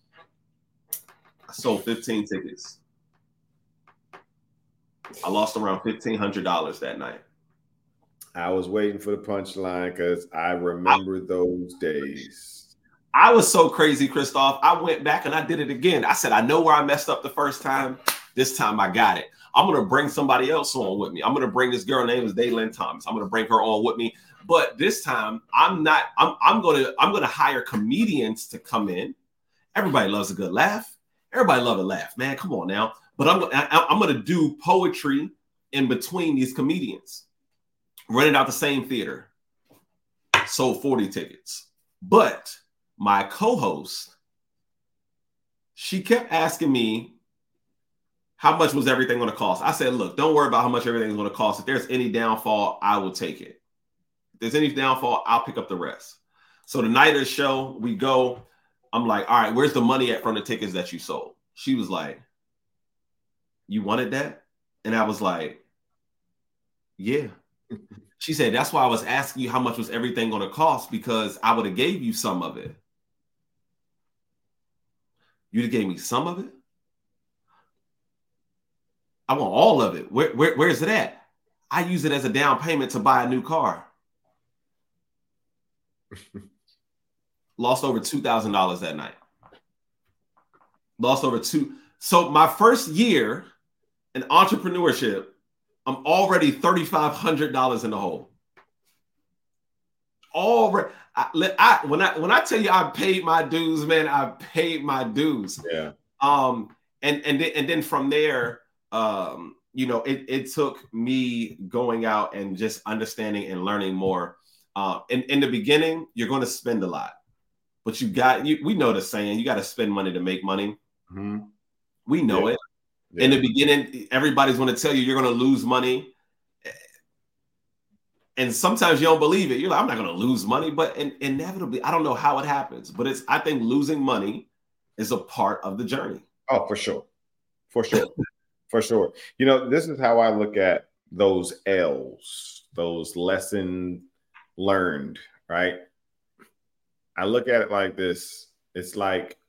I sold fifteen tickets. I lost around fifteen hundred dollars that night. I was waiting for the punchline because I remember I, those days. I was so crazy, Christoph. I went back and I did it again. I said, I know where I messed up the first time. This time I got it. I'm going to bring somebody else on with me. I'm going to bring this girl named Daylin Thomas. I'm going to bring her on with me. But this time I'm not, I'm, I'm going to, I'm going to hire comedians to come in. Everybody loves a good laugh. Everybody loves a laugh, man. Come on now. But I'm, I, I'm going to do poetry in between these comedians. Rented out the same theater, sold forty tickets. But my co-host, she kept asking me how much was everything going to cost. I said, look, don't worry about how much everything's going to cost. If there's any downfall, I will take it. If there's any downfall, I'll pick up the rest. So the night of the show, we go. I'm like, all right, where's the money at from the tickets that you sold? She was like, you wanted that? And I was like, yeah. She said, that's why I was asking you how much was everything going to cost, because I would have gave you some of it. You'd have gave me some of it? I want all of it. Where, where, where's it at? I use it as a down payment to buy a new car. Lost over two thousand dollars that night. Lost over two. So my first year in entrepreneurship, I'm already three thousand five hundred dollars in the hole. Already, I, I, when I when I tell you I paid my dues, man, I paid my dues. Yeah. Um. And and then, and then from there, um, you know, it it took me going out and just understanding and learning more. Uh, in in the beginning, you're going to spend a lot, but you got you. We know the saying: you got to spend money to make money. Mm-hmm. We know yeah. it. Yeah. In the beginning, everybody's going to tell you you're going to lose money. And sometimes you don't believe it. You're like, I'm not going to lose money. But in, inevitably, I don't know how it happens. But it's I think losing money is a part of the journey. Oh, for sure. For sure. For sure. You know, this is how I look at those L's, those lessons learned, right? I look at it like this. It's like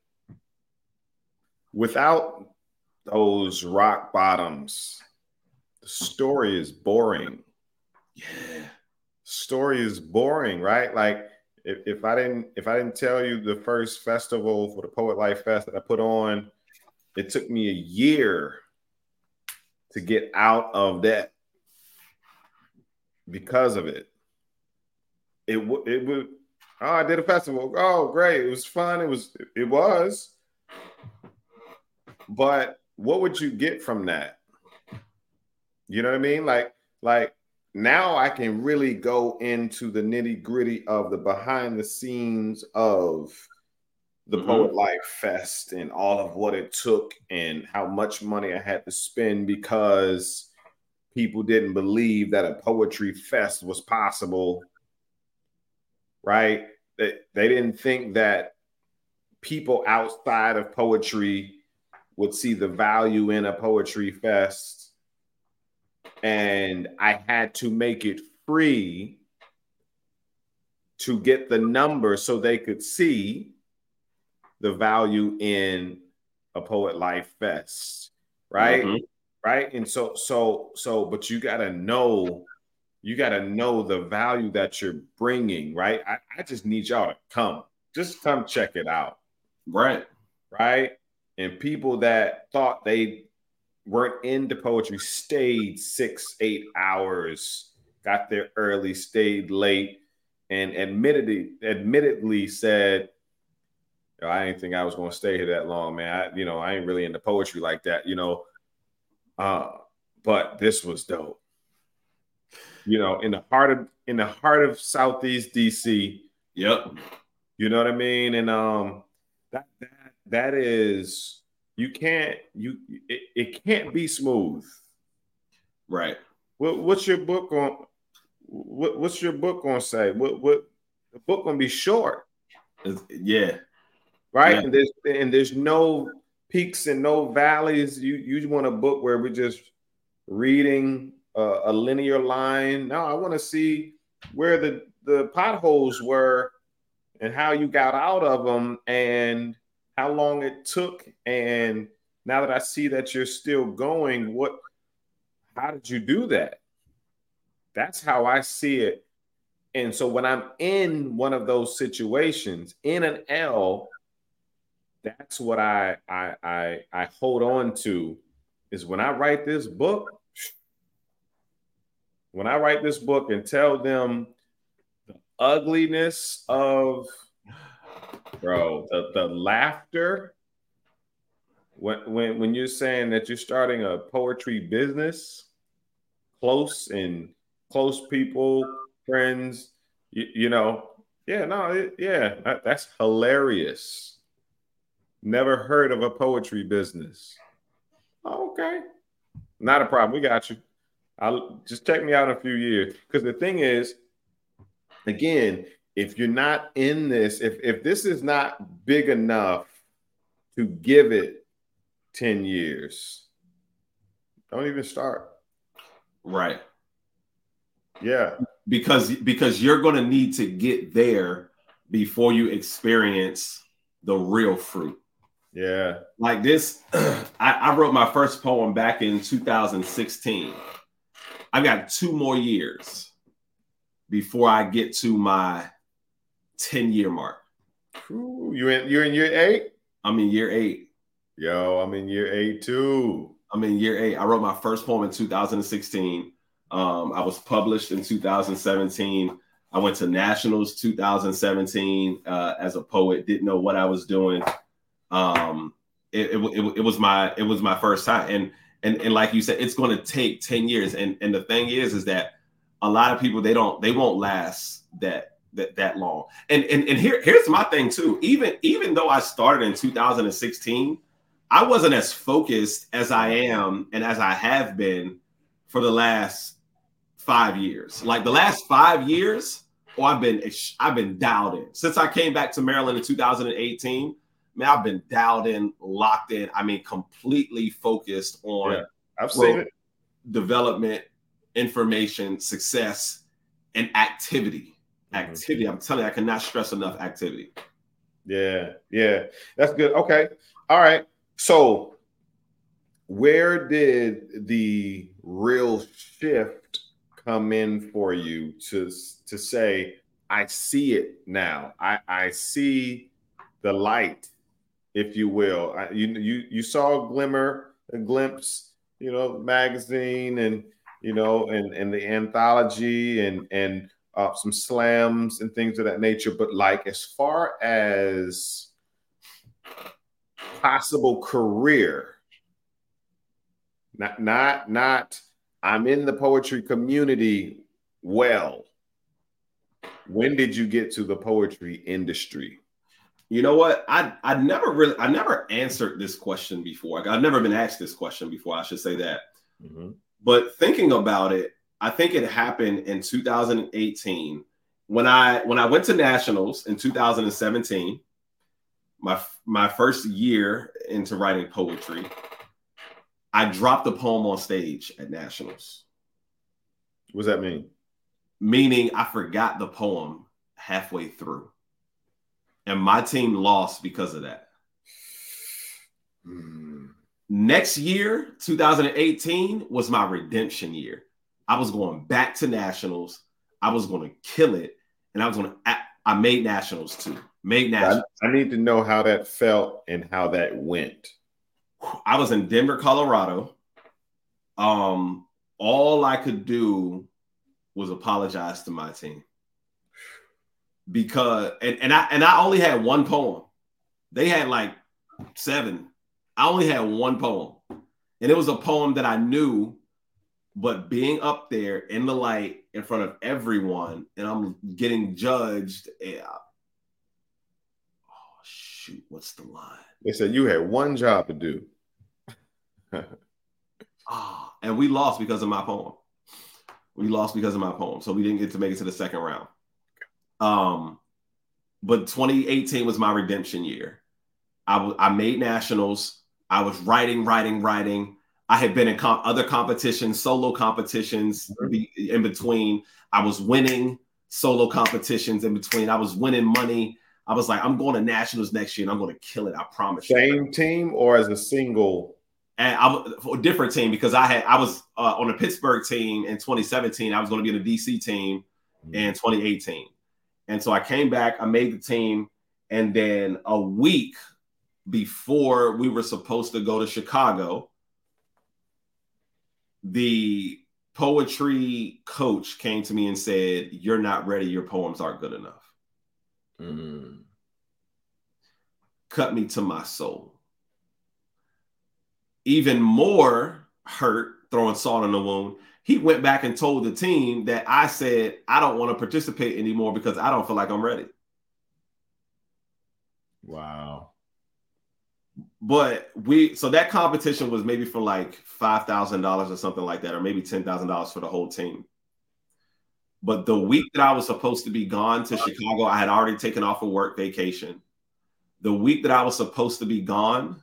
without those rock bottoms, the story is boring. Yeah. Story is boring, right? Like if, if I didn't if I didn't tell you the first festival for the Poet Life Fest that I put on, it took me a year to get out of that because of it. It would it would Oh, I did a festival. Oh, great. It was fun. It was, it was. But what would you get from that? You know what I mean? Like, like now I can really go into the nitty gritty of the behind the scenes of the mm-hmm. Poet Life Fest and all of what it took and how much money I had to spend because people didn't believe that a poetry fest was possible, right? They, they didn't think that people outside of poetry would see the value in a poetry fest. And I had to make it free to get the number so they could see the value in a Poet Life Fest, right? Mm-hmm. Right. And so, so, so, but you got to know, you got to know the value that you're bringing, right? I, I just need y'all to come, just come check it out. Right. Right. And people that thought they weren't into poetry stayed six, eight hours, got there early, stayed late, and admittedly, admittedly said, I didn't think I was going to stay here that long, man. I, you know, I ain't really into poetry like that, you know. Uh, but this was dope. You know, in the heart of in the heart of Southeast D C. Yep. You know what I mean? And um, that that that is you can't you it, it can't be smooth. Right. What what's your book on? What what's your book gonna say? What what the book gonna be short? Yeah. Right. Yeah. And there's and there's no peaks and no valleys. You you want a book where we're just reading a, a linear line. No, I want to see where the the potholes were and how you got out of them and how long it took. And now that I see that you're still going, what? How did you do that? That's how I see it. And so when I'm in one of those situations, in an L, that's what I I I, I hold on to is when I write this book, when I write this book and tell them the ugliness of, bro, the, the laughter, when, when, when you're saying that you're starting a poetry business, close and close people, friends, you, you know, yeah, no, it, yeah, that, that's hilarious. Never heard of a poetry business. Oh, okay. Not a problem. We got you. I'll just check me out in a few years. Because the thing is, again, if you're not in this, if, if this is not big enough to give it ten years, don't even start. Right. Yeah. Because, because you're going to need to get there before you experience the real fruit. Yeah. Like this, I, I wrote my first poem back in two thousand sixteen. I've got two more years before I get to my ten year mark. Ooh, you in, you're in year eight? I'm in year eight. Yo, I'm in year eight too. I'm in year eight. I wrote my first poem in two thousand sixteen. Um, I was published in two thousand seventeen. I went to nationals two thousand seventeen uh, as a poet. Didn't know what I was doing. Um, it, it, it, it was my it was my first time, and and and like you said, it's going to take ten years. And and the thing is, is that a lot of people they don't they won't last that that that long. And and and here here's my thing too. Even even though I started in two thousand sixteen, I wasn't as focused as I am and as I have been for the last five years. Like the last five years, oh, I've been I've been dialed in since I came back to Maryland in two thousand eighteen. Man, I've been dialed in, locked in. I mean, completely focused on yeah, I've seen it. Development, information, success, and activity. Mm-hmm. Activity. I'm telling you, I cannot stress enough activity. Yeah, yeah, that's good. Okay, all right. So, where did the real shift come in for you to to say, I see it now. I I see the light, if you will. I, you you you saw a glimmer, a glimpse, you know, the magazine and you know, and and the anthology and and uh, some slams and things of that nature. But like as far as possible career, not not not I'm in the poetry community. Well, when did you get to the poetry industry? You know what? I I never really I never answered this question before. I've never been asked this question before. I should say that. Mm-hmm. But thinking about it, I think it happened in two thousand eighteen when I when I went to nationals in two thousand seventeen. My my first year into writing poetry, I dropped a poem on stage at nationals. What does that mean? Meaning I forgot the poem halfway through. And my team lost because of that. Hmm. Next year, two thousand eighteen, was my redemption year. I was going back to nationals. I was going to kill it. And I was going to, I made nationals too. Made nationals. I, I need to know how that felt and how that went. I was in Denver, Colorado. Um, all I could do was apologize to my team. Because and, and I and I only had one poem. They had like seven. I only had one poem. And it was a poem that I knew, but being up there in the light in front of everyone and I'm getting judged. Yeah. Oh shoot, what's the line? They said you had one job to do. oh, and we lost because of my poem. We lost because of my poem. So we didn't get to make it to the second round. Um, but twenty eighteen was my redemption year. I, w- I made nationals. I was writing, writing, writing. I had been in comp- other competitions, solo competitions mm-hmm. be- in between. I was winning solo competitions in between. I was winning money. I was like, I'm going to nationals next year and I'm going to kill it. I promise Same you. Same team or as a single? And I was for a different team because I had I was uh, on the Pittsburgh team in twenty seventeen. I was going to be in the D C team mm-hmm. in twenty eighteen. And so I came back, I made the team, and then a week before we were supposed to go to Chicago, the poetry coach came to me and said, "You're not ready, your poems aren't good enough." Mm. Cut me to my soul. Even more hurt, throwing salt in the wound, he went back and told the team that I said, I don't want to participate anymore because I don't feel like I'm ready. Wow. But we, so that competition was maybe for like five thousand dollars or something like that, or maybe ten thousand dollars for the whole team. But the week that I was supposed to be gone to Chicago, I had already taken off a work vacation. The week that I was supposed to be gone,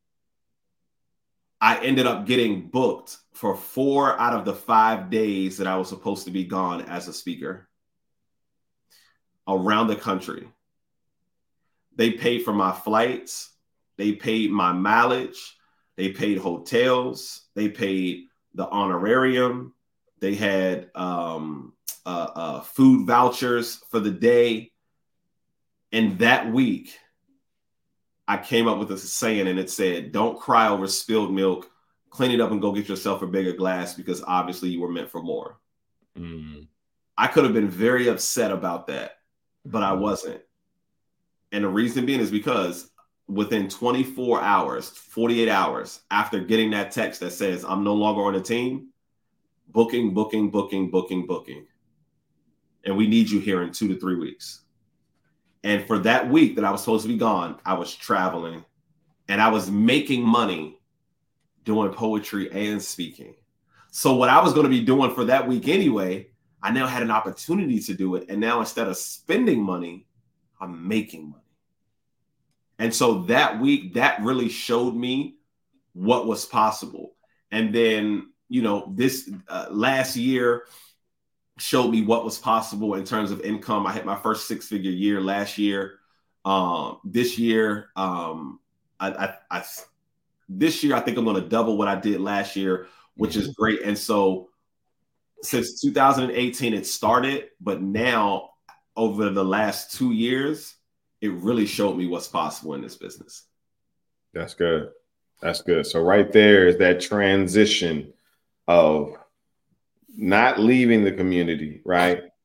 I ended up getting booked for four out of the five days that I was supposed to be gone as a speaker around the country. They paid for my flights. They paid my mileage. They paid hotels. They paid the honorarium. They had um, uh, uh, food vouchers for the day. And that week, I came up with a saying and it said, don't cry over spilled milk, clean it up and go get yourself a bigger glass because obviously you were meant for more. Mm. I could have been very upset about that, but I wasn't. And the reason being is because within twenty-four hours, forty-eight hours after getting that text that says I'm no longer on the team, booking, booking, booking, booking, booking. And we need you here in two to three weeks. And for that week that I was supposed to be gone, I was traveling and I was making money doing poetry and speaking. So what I was going to be doing for that week anyway, I now had an opportunity to do it. And now instead of spending money, I'm making money. And so that week, that really showed me what was possible. And then, you know, this uh, last year showed me what was possible in terms of income. I had my first six-figure year last year. Um, this year, um, I, I, I, this year, I think I'm going to double what I did last year, which is great. And so since two thousand eighteen, it started, but now over the last two years, it really showed me what's possible in this business. That's good. That's good. So right there is that transition of not leaving the community, right?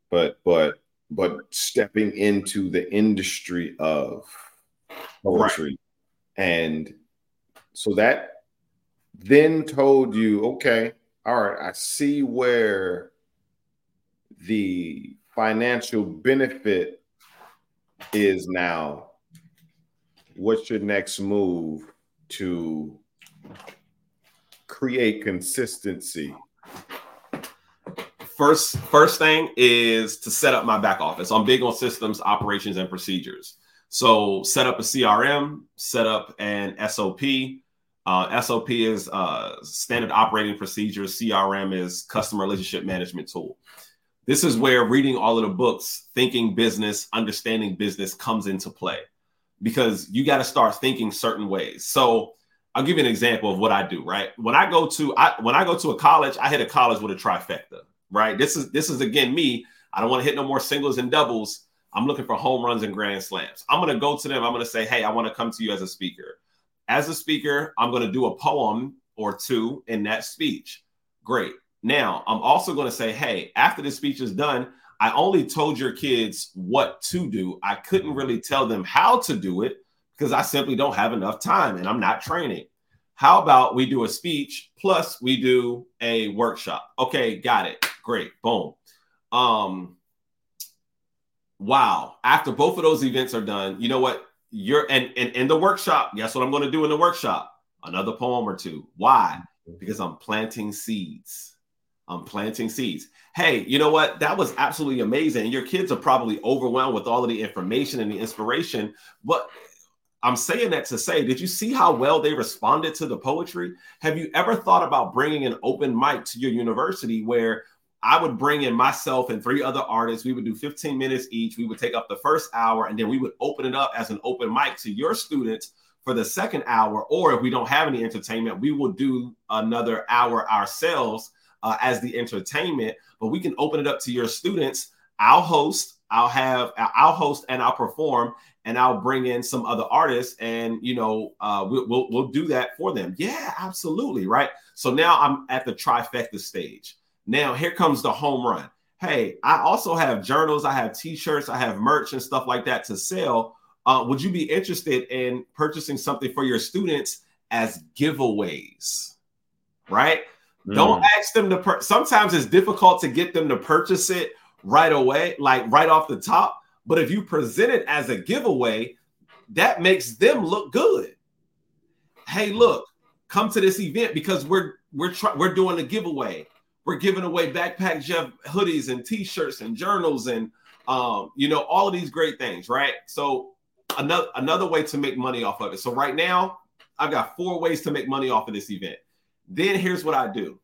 but but but stepping into the industry of poetry. Right. And so that then told you, okay, all right, I see where the financial benefit is now. What's your next move to create consistency? First, first thing is to set up my back office. I'm big on systems, operations, and procedures. So set up a C R M, set up an S O P. Uh, S O P is uh, standard operating procedures. C R M is customer relationship management tool. This is where reading all of the books, thinking business, understanding business comes into play, because you got to start thinking certain ways. So I'll give you an example of what I do, right? When I go to I, when I go to a college, I hit a college with a trifecta, right? This is this is again me. I don't want to hit no more singles and doubles. I'm looking for home runs and grand slams. I'm going to go to them. I'm going to say, hey, I want to come to you as a speaker. As a speaker, I'm going to do a poem or two in that speech. Great. Now, I'm also going to say, hey, after the speech is done, I only told your kids what to do. I couldn't really tell them how to do it because I simply don't have enough time and I'm not training. How about we do a speech plus we do a workshop? Okay, got it. Great. Boom. Um, wow. After both of those events are done, you know what? You're and in the workshop, guess what I'm going to do in the workshop? Another poem or two. Why? Because I'm planting seeds. I'm planting seeds. Hey, you know what? That was absolutely amazing. Your kids are probably overwhelmed with all of the information and the inspiration. But I'm saying that to say, did you see how well they responded to the poetry? Have you ever thought about bringing an open mic to your university where I would bring in myself and three other artists? We would do fifteen minutes each. We would take up the first hour and then we would open it up as an open mic to your students for the second hour. Or if we don't have any entertainment, we will do another hour ourselves uh, as the entertainment. But we can open it up to your students. I'll host, I'll have, I'll host and I'll perform, and I'll bring in some other artists, and you know, uh, we'll, we'll we'll do that for them. Yeah, absolutely, right. So now I'm at the trifecta stage. Now here comes the home run. Hey, I also have journals, I have T-shirts, I have merch and stuff like that to sell. Uh, would you be interested in purchasing something for your students as giveaways? Right? Mm. Don't ask them to. Per- Sometimes it's difficult to get them to purchase it right away, like right off the top. But if you present it as a giveaway, that makes them look good. Hey, look, come to this event because we're we're try- we're doing a giveaway. We're giving away Backpack Jeff hoodies and T-shirts and journals and um, you know, all of these great things, right? So another another way to make money off of it. So right now, I've got four ways to make money off of this event. Then here's what I do.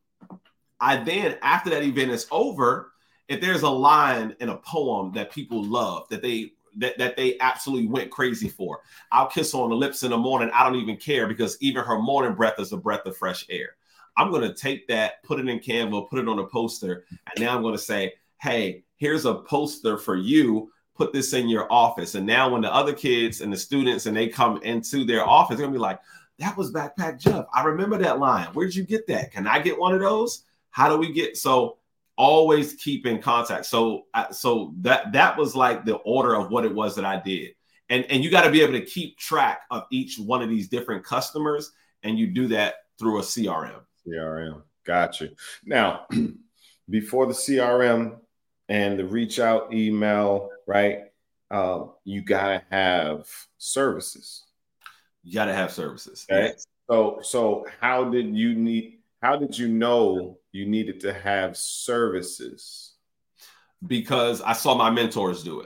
I then, after that event is over, if there's a line in a poem that people love, that they that, that they absolutely went crazy for, I'll kiss her on the lips in the morning. I don't even care, because even her morning breath is a breath of fresh air. I'm going to take that, put it in Canva, put it on a poster, and now I'm going to say, hey, here's a poster for you. Put this in your office. And now when the other kids and the students and they come into their office, they're going to be like, that was Backpack Jeff. I remember that line. Where did you get that? Can I get one of those? How do we get? So always keep in contact. So, so that, that was like the order of what it was that I did. And, and you got to be able to keep track of each one of these different customers. And you do that through a C R M. C R M. Gotcha. Now, before the C R M and the reach out email, right? Uh, you got to have services. You got to have services. Okay. Yes. So, so how did you need, how did you know you needed to have services? Because I saw my mentors do it.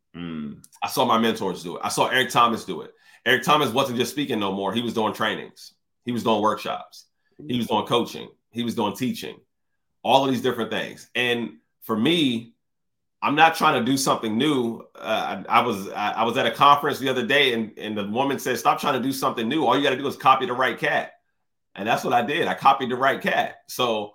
Mm. I saw my mentors do it. I saw Eric Thomas do it. Eric Thomas wasn't just speaking no more. He was doing trainings. He was doing workshops. He was doing coaching. He was doing teaching, all of these different things. And for me, I'm not trying to do something new. Uh, I, I was I, I was at a conference the other day, and, and the woman said, stop trying to do something new. All you got to do is copy the right cat. And that's what I did. I copied the right cat. So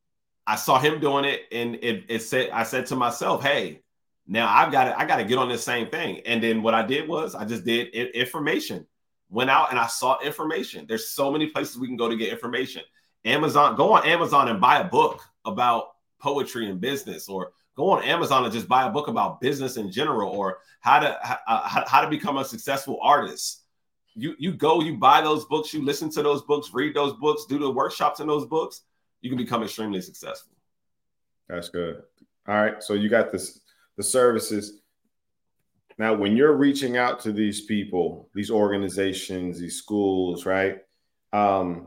I saw him doing it, and it, it said, I said to myself, hey, now I've got to, I got to get on this same thing. And then what I did was I just did information. Went out and I sought information. There's so many places we can go to get information. Amazon, go on Amazon and buy a book about poetry and business, or Go on Amazon and just buy a book about business in general, or how to how, how to become a successful artist. You you go, you buy those books, you listen to those books, read those books, do the workshops in those books. You can become extremely successful. That's good. All right, so you got this the services. Now, when you're reaching out to these people, these organizations, these schools, right? Um,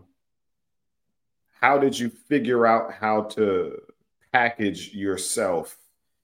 how did you figure out how to package yourself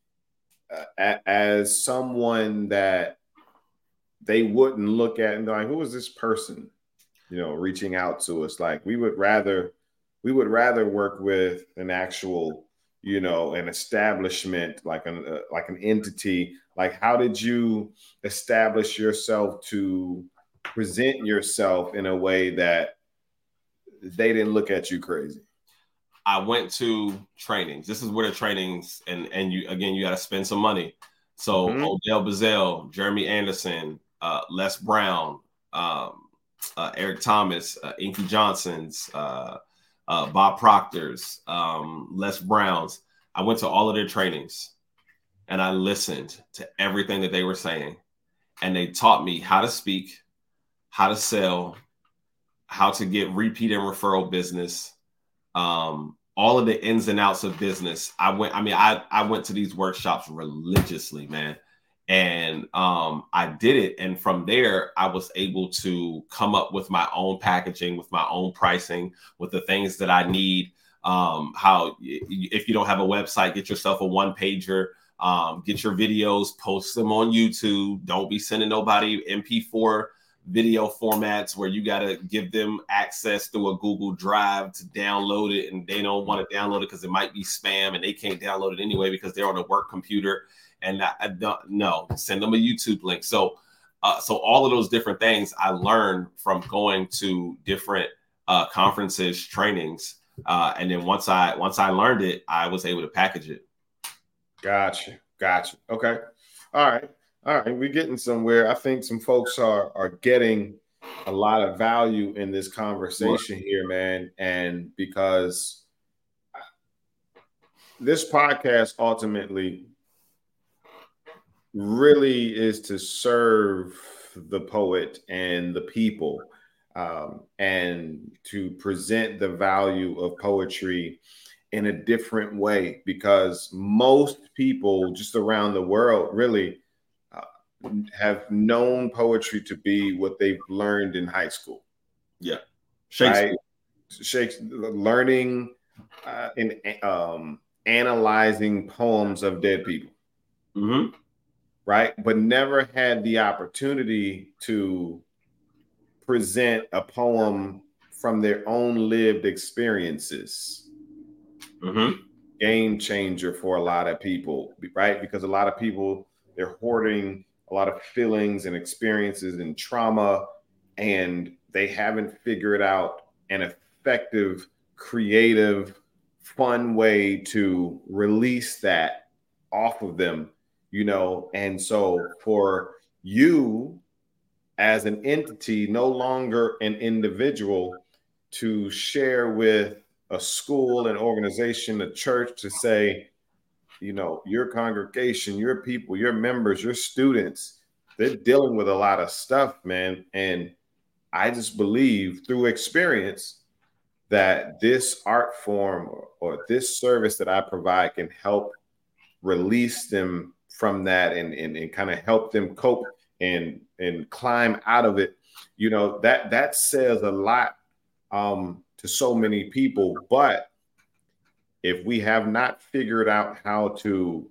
uh, as someone that they wouldn't look at and be like, who is this person, you know, reaching out to us? Like, we would rather, we would rather work with an actual, you know, an establishment, like an, uh, like an entity. Like, how did you establish yourself to present yourself in a way that they didn't look at you crazy? I went to trainings. This is where the trainings, and and you again, you got to spend some money. So mm-hmm. Odell Bazell, Jeremy Anderson, uh, Les Brown, um, uh, Eric Thomas, uh, Inky Johnson's, uh, uh, Bob Proctor's, um, Les Brown's. I went to all of their trainings, and I listened to everything that they were saying, and they taught me how to speak, how to sell, how to get repeat and referral business. Um, all of the ins and outs of business. I went, I mean, I, I went to these workshops religiously, man. And um, I did it. And from there, I was able to come up with my own packaging, with my own pricing, with the things that I need. Um, how, if you don't have a website, get yourself a one pager, um, get your videos, post them on YouTube. Don't be sending nobody M P four video formats where you got to give them access through a Google Drive to download it, and they don't want to download it because it might be spam and they can't download it anyway because they're on a work computer. And I, I don't no, send them a YouTube link. So, uh, so all of those different things I learned from going to different uh, conferences, trainings, uh, and then once I once I learned it, I was able to package it. Gotcha, gotcha. Okay, all right. All right, we're getting somewhere. I think some folks are are getting a lot of value in this conversation here, man. And because this podcast ultimately really is to serve the poet and the people, um, and to present the value of poetry in a different way, because most people just around the world really have known poetry to be what they've learned in high school. Yeah. Shakespeare. Right? Shakespeare, learning uh, and um, analyzing poems of dead people. Mm-hmm. Right. But never had the opportunity to present a poem from their own lived experiences. Mm-hmm. Game changer for a lot of people, right? Because a lot of people, they're hoarding a lot of feelings and experiences and trauma, and they haven't figured out an effective, creative, fun way to release that off of them, you know? And so for you as an entity, no longer an individual, to share with a school, an organization, a church, to say, you know, your congregation, your people, your members, your students, they're dealing with a lot of stuff, man. And I just believe through experience that this art form or, or this service that I provide can help release them from that, and, and, and kind of help them cope and, and climb out of it. You know, that, that says a lot um, to so many people. But if we have not figured out how to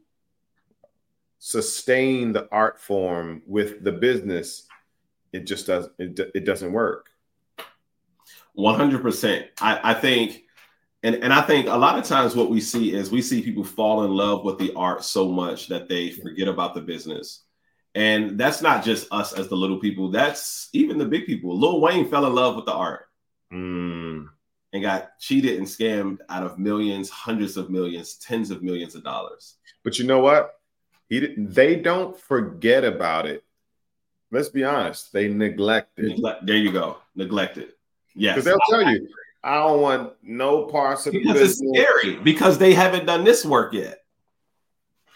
sustain the art form with the business, it just doesn't, it, it doesn't work. one hundred percent. I, I think, and, and I think a lot of times what we see is we see people fall in love with the art so much that they forget about the business. And that's not just us as the little people. That's even the big people. Lil Wayne fell in love with the art. Mm. And got cheated and scammed out of millions, hundreds of millions, tens of millions of dollars. But you know what? He, they don't forget about it. Let's be honest. They neglect it. Neglect, there you go. Neglected. Yes. Because they'll tell you, I don't want no parts of because the business. It's scary because they haven't done this work yet.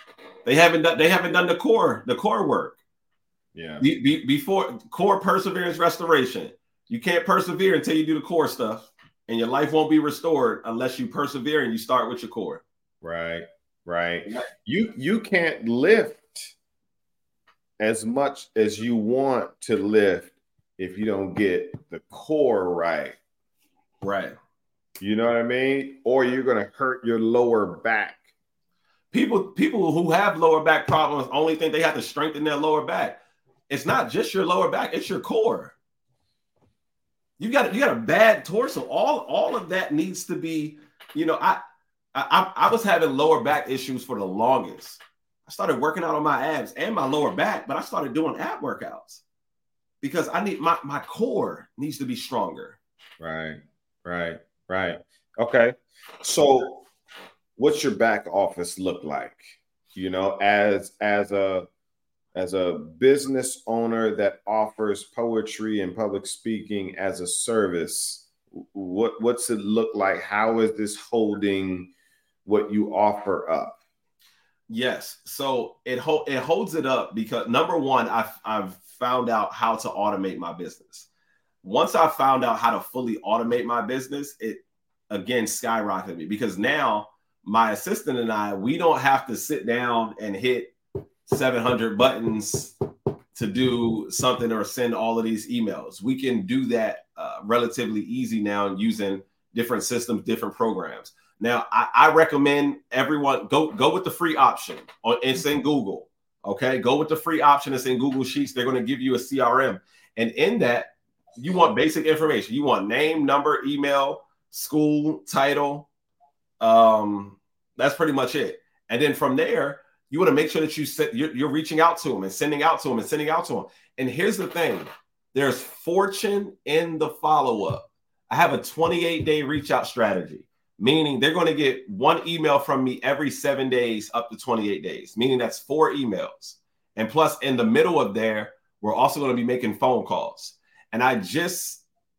They haven't done they haven't done the core, the core work. Yeah. Be, be, before core perseverance restoration. You can't persevere until you do the core stuff, and your life won't be restored unless you persevere and you start with your core. Right, right. You you can't lift as much as you want to lift if you don't get the core right. Right. You know what I mean? Or you're going to hurt your lower back. People people who have lower back problems only think they have to strengthen their lower back. It's not just your lower back, it's your core. You got you got a bad torso. All all of that needs to be, you know, I I I was having lower back issues for the longest. I started working out on my abs and my lower back, but I started doing ab workouts because I need my my core needs to be stronger. Right. Right. Right. Okay. So what's your back office look like? You know, as as a as a business owner that offers poetry and public speaking as a service, what what's it look like? How is this holding what you offer up? Yes. So it ho- it holds it up because number one, I've I've found out how to automate my business. Once I found out how to fully automate my business, it again skyrocketed me because now my assistant and I, we don't have to sit down and hit seven hundred buttons to do something or send all of these emails. We can do that uh, relatively easy now using different systems, different programs. Now, I, I recommend everyone go go with the free option on it's in Google. Okay, go with the free option. It's in Google Sheets. They're going to give you a C R M, and in that, you want basic information. You want name, number, email, school, title. Um, that's pretty much it. And then from there, you want to make sure that you set, you're, you're reaching out to them and sending out to them and sending out to them. And here's the thing: there's fortune in the follow up. I have a twenty-eight day reach out strategy, meaning they're going to get one email from me every seven days up to twenty-eight days, meaning that's four emails. And plus, in the middle of there, we're also going to be making phone calls. And I just,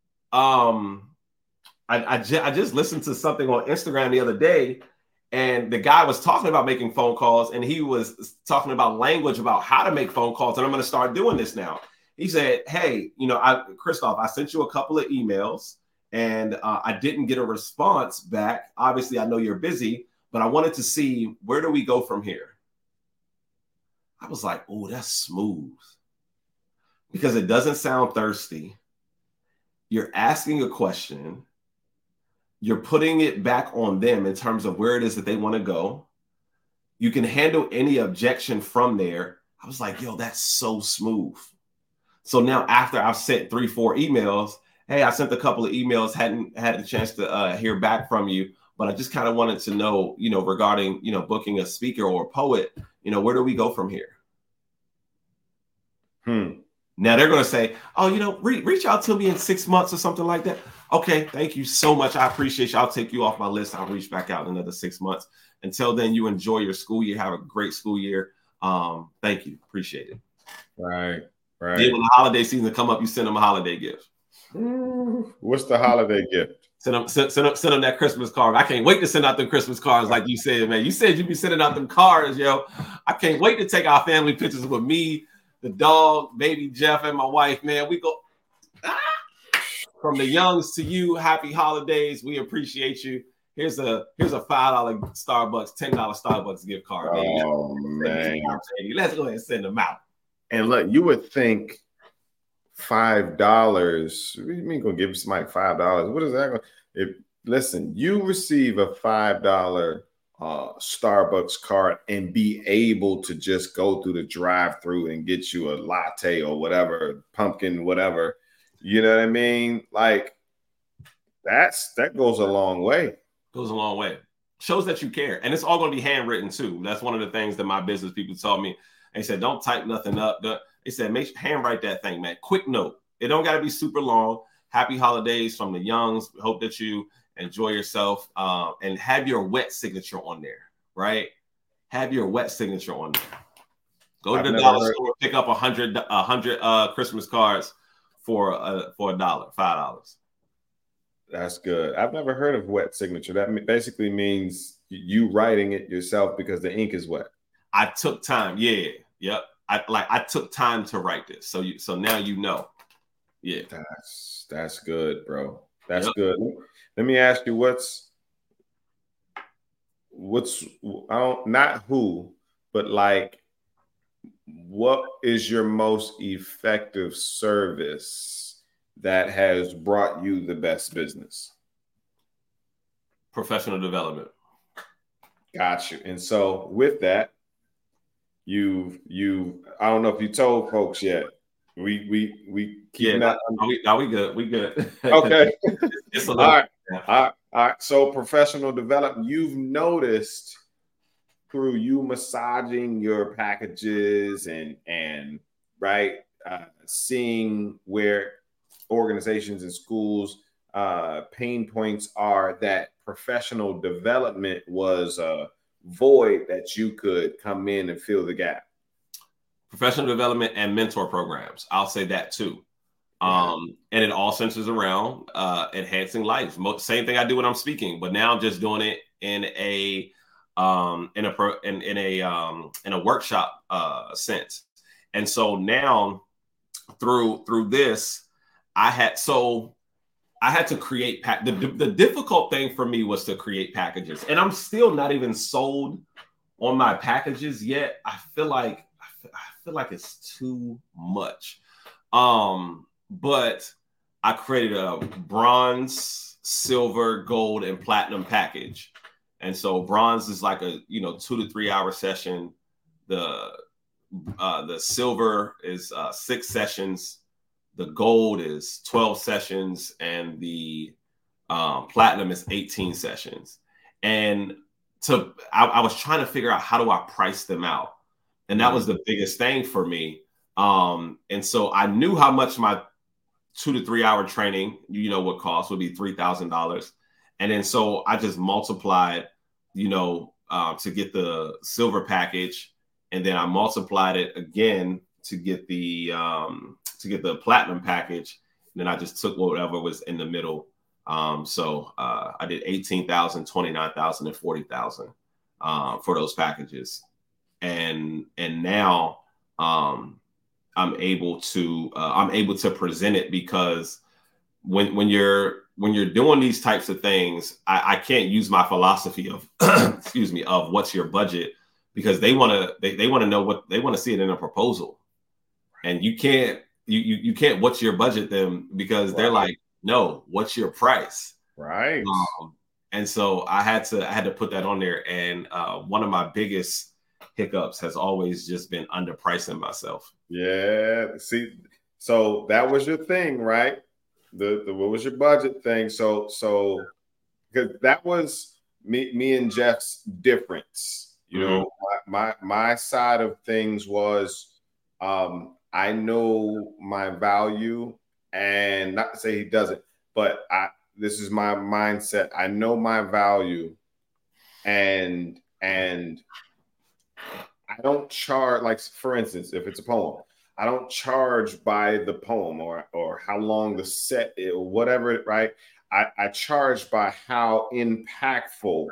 um, I, I, ju- I just listened to something on Instagram the other day, and the guy was talking about making phone calls, and he was talking about language about how to make phone calls. And I'm going to start doing this now. He said, "Hey, you know, I, Christoph, I sent you a couple of emails, and uh, I didn't get a response back. Obviously, I know you're busy, but I wanted to see where do we go from here." I was like, "Oh, that's smooth." Because it doesn't sound thirsty. You're asking a question. You're putting it back on them in terms of where it is that they want to go. You can handle any objection from there. I was like, yo, that's so smooth. So now after I've sent three, four emails, hey, I sent a couple of emails, hadn't had a chance to uh, hear back from you, but I just kind of wanted to know, you know, regarding, you know, booking a speaker or a poet, you know, where do we go from here? Hmm. Now they're going to say, oh, you know, re- reach out to me in six months or something like that. Okay, thank you so much. I appreciate you. I'll take you off my list. I'll reach back out in another six months. Until then, you enjoy your school year. Have a great school year. Um, thank you. Appreciate it. Right, right. Yeah, when the holiday season come up, you send them a holiday gift. What's the holiday gift? Send them, send, send, them, send them that Christmas card. I can't wait to send out them Christmas cards like you said, man. You said you'd be sending out them cards, yo. I can't wait to take our family pictures with me, the dog, baby Jeff, and my wife, man. We go ah! From the youngs to you, happy holidays. We appreciate you. Here's a here's a five dollar Starbucks, ten dollar Starbucks gift card. Baby. Oh, man. Let's go ahead and send them out. And look, you would think five dollars. What do you mean gonna give somebody five dollars? What is that gonna if listen, you receive a five dollar uh Starbucks card and be able to just go through the drive-through and get you a latte or whatever, pumpkin, whatever. You know what I mean? Like that's that goes a long way. Goes a long way. Shows that you care. And it's all going to be handwritten too. That's one of the things that my business people told me. They said, don't type nothing up. They said, make sure handwrite that thing, man. Quick note. It don't got to be super long. Happy holidays from the youngs. Hope that you enjoy yourself, uh, and have your wet signature on there, right? Have your wet signature on there. Go to I've the dollar heard. store, pick up a hundred, a hundred uh, Christmas cards for uh, for a dollar, five dollars. That's good. I've never heard of wet signature. That basically means you writing it yourself because the ink is wet. I took time. Yeah. Yep. I like I took time to write this. So you so now you know. Yeah. That's that's good, bro. That's Yep. good. Let me ask you what's what's I don't not who, but like what is your most effective service that has brought you the best business? Professional development. Got you. And so with that, you you I don't know if you told folks yet. We we we keeping yeah, that. Are we, are we good? We good. Okay. it's, it's a All little, right. yeah. All right. All right. So professional development, you've noticed through you massaging your packages and and right uh, seeing where organizations and schools uh, pain points are, that professional development was a void that you could come in and fill the gap. Professional development and mentor programs. I'll say that too. Yeah. Um, and it all centers around uh, enhancing life. Most, same thing I do when I'm speaking, but now I'm just doing it in a um, in a pro, in, in a um, in a workshop uh, sense. And so now through through this, I had so I had to create pack. The, the difficult thing for me was to create packages, and I'm still not even sold on my packages yet. I feel like I feel, I feel like it's too much. Um, but I created a bronze, silver, gold, and platinum package. And so bronze is like a, you know, two to three hour session. The uh, the silver is uh, six sessions. The gold is twelve sessions, and the um, platinum is eighteen sessions. And to I, I was trying to figure out, how do I price them out? And that was the biggest thing for me. Um, and so I knew how much my two to three hour training, you know, would cost would be three thousand dollars. And then so I just multiplied, you know, uh, to get the silver package. And then I multiplied it again to get the um, to get the platinum package. And then I just took whatever was in the middle. Um, so uh, I did eighteen thousand, twenty-nine thousand, and forty thousand uh, for those packages. And and now um, I'm able to uh, I'm able to present it, because when when you're when you're doing these types of things, I, I can't use my philosophy of excuse me of what's your budget, because they want to they, they want to know what they want to see it in a proposal, and you can't you you, you can't what's your budget them, because right. They're like, no, what's your price, right? Um, and so I had to I had to put that on there, and uh, one of my biggest hiccups has always just been underpricing myself. Yeah, see, so that was your thing, right? The, the what was your budget thing? So so because that was me me and Jeff's difference. You mm-hmm. know, my, my my side of things was um, I know my value, and not to say he doesn't, but I this is my mindset. I know my value, and and I don't charge, like, for instance, if it's a poem, I don't charge by the poem or or how long the set is or whatever, right? I, I charge by how impactful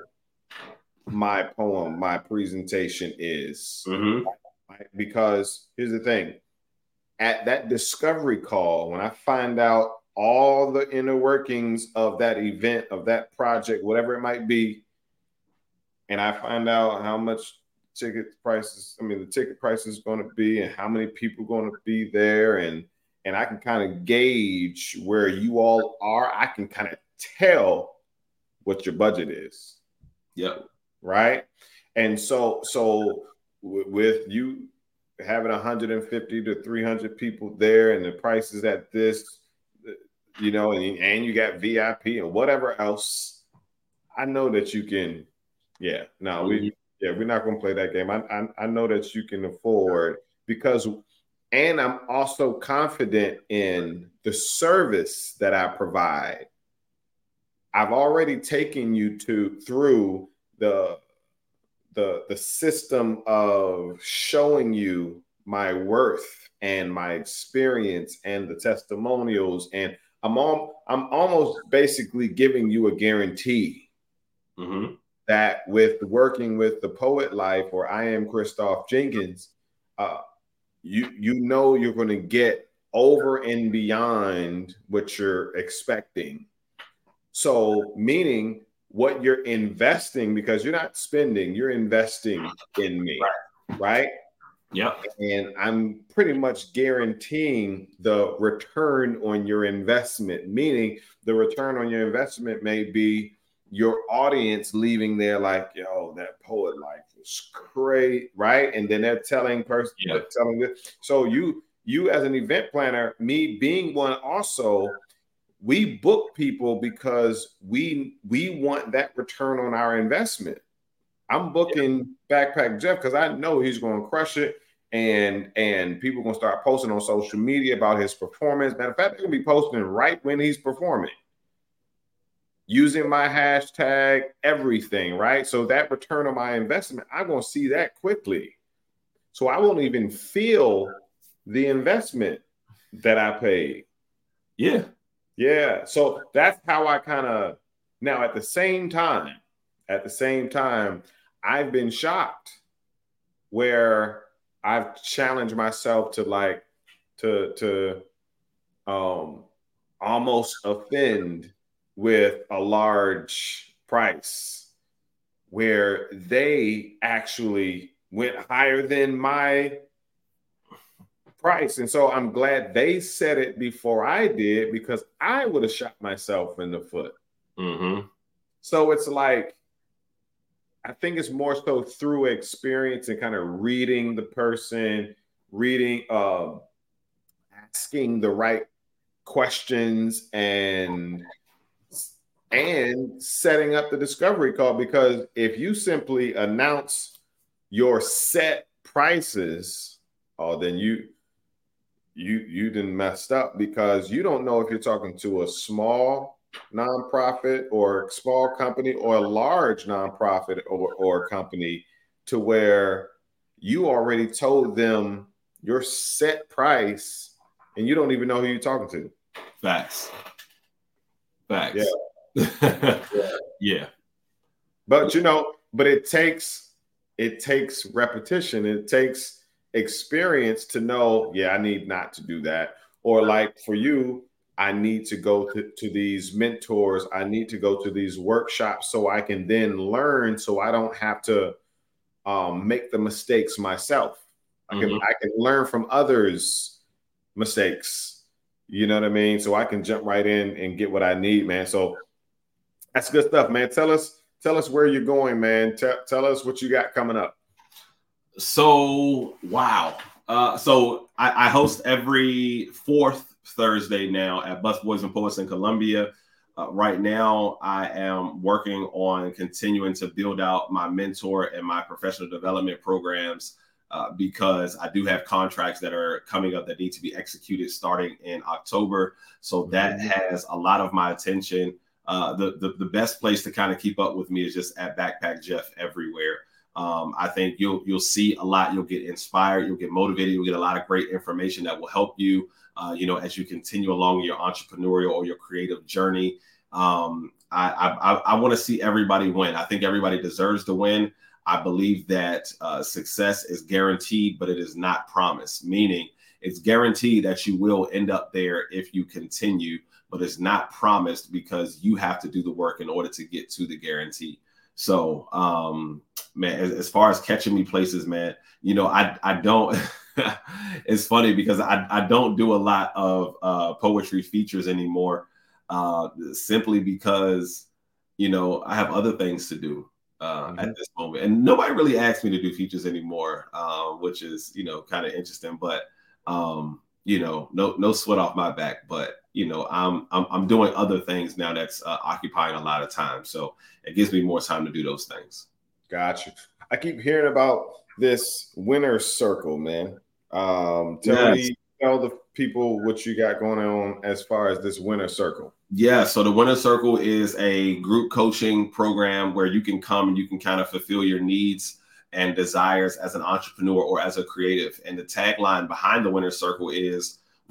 my poem, my presentation is. Mm-hmm. Right? Because here's the thing. At that discovery call, when I find out all the inner workings of that event, of that project, whatever it might be, and I find out how much ticket prices, I mean, the ticket price is going to be, and how many people are going to be there, and and I can kind of gauge where you all are. I can kind of tell what your budget is. Yep. Right. And so, so w- with you having one hundred fifty to three hundred people there, and the price is at this, you know, and, and you got V I P and whatever else, I know that you can. Yeah. No, we. Yeah, we're not going to play that game. I, I I know that you can afford, because, and I'm also confident in the service that I provide. I've already taken you to through the the the system of showing you my worth and my experience and the testimonials, and I'm all I'm almost basically giving you a guarantee. Mm-hmm. that with working with the Poet Life, or I am Christoph Jenkins, uh, you you know you're going to get over and beyond what you're expecting. So meaning what you're investing, because you're not spending, you're investing in me, right? right? Yep. And I'm pretty much guaranteeing the return on your investment, meaning the return on your investment may be your audience leaving there like, yo, that Poet Life was great, right? And then they're telling person, yeah. telling this. So you, you as an event planner, me being one also, we book people because we we want that return on our investment. I'm booking yeah. Backpack Jeff because I know he's going to crush it, and and people are going to start posting on social media about his performance. Matter of fact, they're going to be posting right when he's performing, using my hashtag, everything, right? So that return on my investment, I'm going to see that quickly. So I won't even feel the investment that I paid. Yeah. Yeah. So that's how I kind of, now at the same time, at the same time, I've been shocked where I've challenged myself to like, to, to um, almost offend with a large price where they actually went higher than my price. And so I'm glad they said it before I did, because I would have shot myself in the foot. Mm-hmm. So it's like, I think it's more so through experience and kind of reading the person, reading, um, asking the right questions and and setting up the discovery call. Because if you simply announce your set prices, oh, then you you you done messed up, because you don't know if you're talking to a small nonprofit or small company or a large nonprofit or, or company, to where you already told them your set price and you don't even know who you're talking to. Facts. Facts. Yeah. yeah. yeah. But you know, but it takes it takes repetition. It takes experience to know, yeah, I need not to do that. Or like for you, I need to go to, to these mentors. I need to go to these workshops so I can then learn, so I don't have to um, make the mistakes myself. I can, mm-hmm. I can learn from others' mistakes. You know what I mean? So I can jump right in and get what I need, man. So that's good stuff, man. Tell us, tell us where you're going, man. Tell, tell us what you got coming up. So, wow. Uh, so I, I host every fourth Thursday now at Busboys and Poets in Columbia. Uh, right now, I am working on continuing to build out my mentor and my professional development programs uh, because I do have contracts that are coming up that need to be executed starting in October. So that mm-hmm. has a lot of my attention. Uh, the, the, the best place to kind of keep up with me is just at Backpack Jeff everywhere. Um, I think you'll you'll see a lot. You'll get inspired. You'll get motivated. You'll get a lot of great information that will help you, uh, you know, as you continue along your entrepreneurial or your creative journey. Um, I I, I want to see everybody win. I think everybody deserves to win. I believe that uh, success is guaranteed, but it is not promised. Meaning, it's guaranteed that you will end up there if you continue, but it's not promised because you have to do the work in order to get to the guarantee. So, um, man, as, as far as catching me places, man, you know, I, I don't, it's funny because I, I don't do a lot of uh, poetry features anymore, uh, simply because, you know, I have other things to do uh, mm-hmm. at this moment. And nobody really asks me to do features anymore, uh, which is, you know, kind of interesting, but, um, you know, no, no sweat off my back, but you know, I'm, I'm, I'm doing other things now that's uh, occupying a lot of time. So it gives me more time to do those things. Gotcha. I keep hearing about this winner's circle, man. Um, tell yes. me, tell the people what you got going on as far as this winner's circle. Yeah. So the winner's circle is a group coaching program where you can come and you can kind of fulfill your needs and desires as an entrepreneur or as a creative. And the tagline behind the winner's circle is,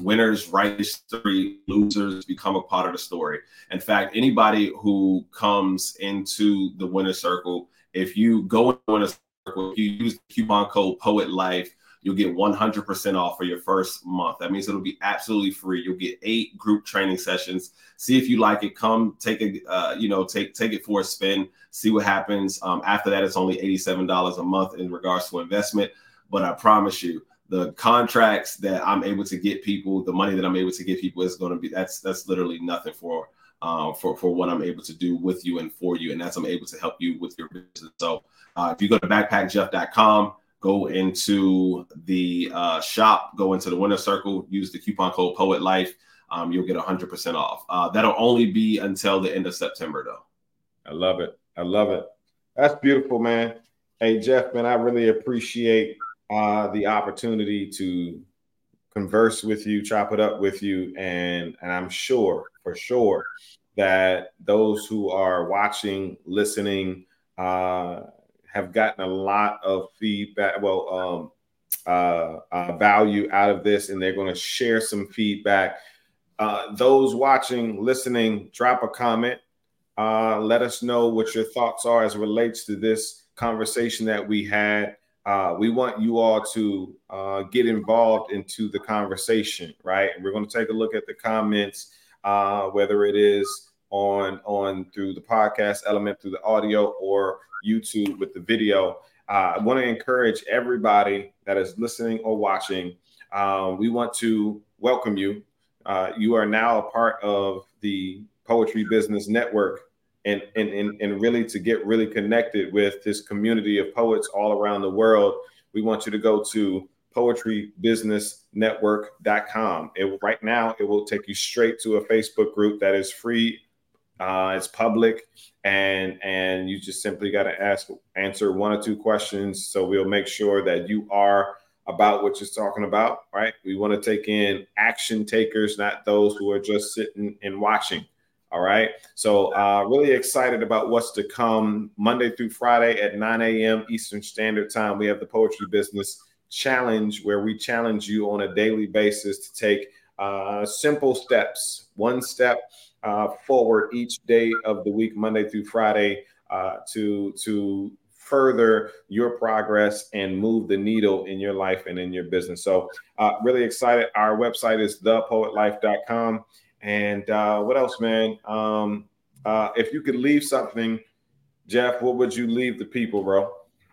Winners write history, losers become a part of the story. In fact, anybody who comes into the winner circle, if you go in the winner circle, if you use the coupon code POETLIFE, you'll get one hundred percent off for your first month. That means it'll be absolutely free. You'll get eight group training sessions. See if you like it. Come take a, uh, you know, take take it for a spin. See what happens. Um, after that, it's only eighty-seven dollars a month in regards to investment. But I promise you, the contracts that I'm able to get people, the money that I'm able to get people is going to be, that's that's literally nothing for uh, for for what I'm able to do with you and for you, and that's I'm able to help you with your business. So uh, if you go to backpack jeff dot com. Go into the uh, shop, go into the winner circle, use the coupon code POETLIFE. Um, you'll get one hundred percent off. Uh, that'll only be until the end of September, though. I love it. I love it. That's beautiful, man. Hey, Jeff, man, I really appreciate uh, the opportunity to converse with you, chop it up with you. And, and I'm sure, for sure, that those who are watching, listening, uh, have gotten a lot of feedback, well, um, uh, uh, value out of this, and they're going to share some feedback. Uh, those watching, listening, drop a comment. Uh, let us know what your thoughts are as it relates to this conversation that we had. Uh, we want you all to uh, get involved into the conversation, right? And we're going to take a look at the comments, uh, whether it is on on through the podcast element, through the audio, or YouTube with the video. Uh, I want to encourage everybody that is listening or watching. Uh, we want to welcome you. Uh, you are now a part of the Poetry Business Network, and, and, and, and really to get really connected with this community of poets all around the world. We want you to go to poetry business network dot com. It, right now, it will take you straight to a Facebook group that is free. Uh, it's public, and and you just simply got to ask, answer one or two questions. So we'll make sure that you are about what you're talking about, right? We want to take in action takers, not those who are just sitting and watching. All right. So uh, really excited about what's to come. Monday through Friday at nine a.m. Eastern Standard Time, we have the Poetry Business Challenge, where we challenge you on a daily basis to take uh, simple steps, one step Uh, forward each day of the week, Monday through Friday, uh, to to further your progress and move the needle in your life and in your business. So uh, really excited. Our website is the poet life dot com. And uh, what else, man? Um, uh, if you could leave something, Jeff, what would you leave the people, bro?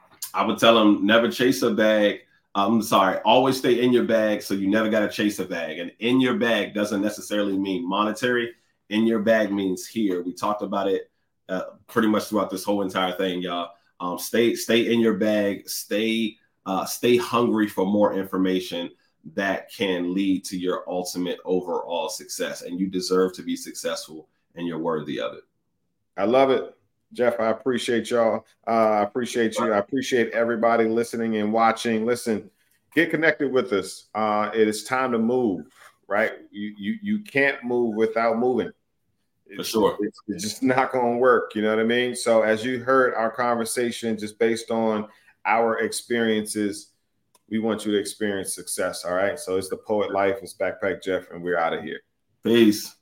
I would tell them never chase a bag. I'm sorry, always stay in your bag, so you never got to chase a bag. And in your bag doesn't necessarily mean monetary. In your bag means here. We talked about it uh, pretty much throughout this whole entire thing, y'all. Um, stay, stay in your bag. Stay, uh, stay hungry for more information that can lead to your ultimate overall success. And you deserve to be successful, and you're worthy of it. I love it, Jeff. I appreciate y'all. Uh, I appreciate you. I appreciate everybody listening and watching. Listen, get connected with us. Uh, it is time to move. Right? You you you can't move without moving. For sure. It's, it's just not going to work. You know what I mean? So as you heard our conversation, just based on our experiences, we want you to experience success. All right. So it's the Poet Life. It's Backpack Jeff, and we're out of here. Peace.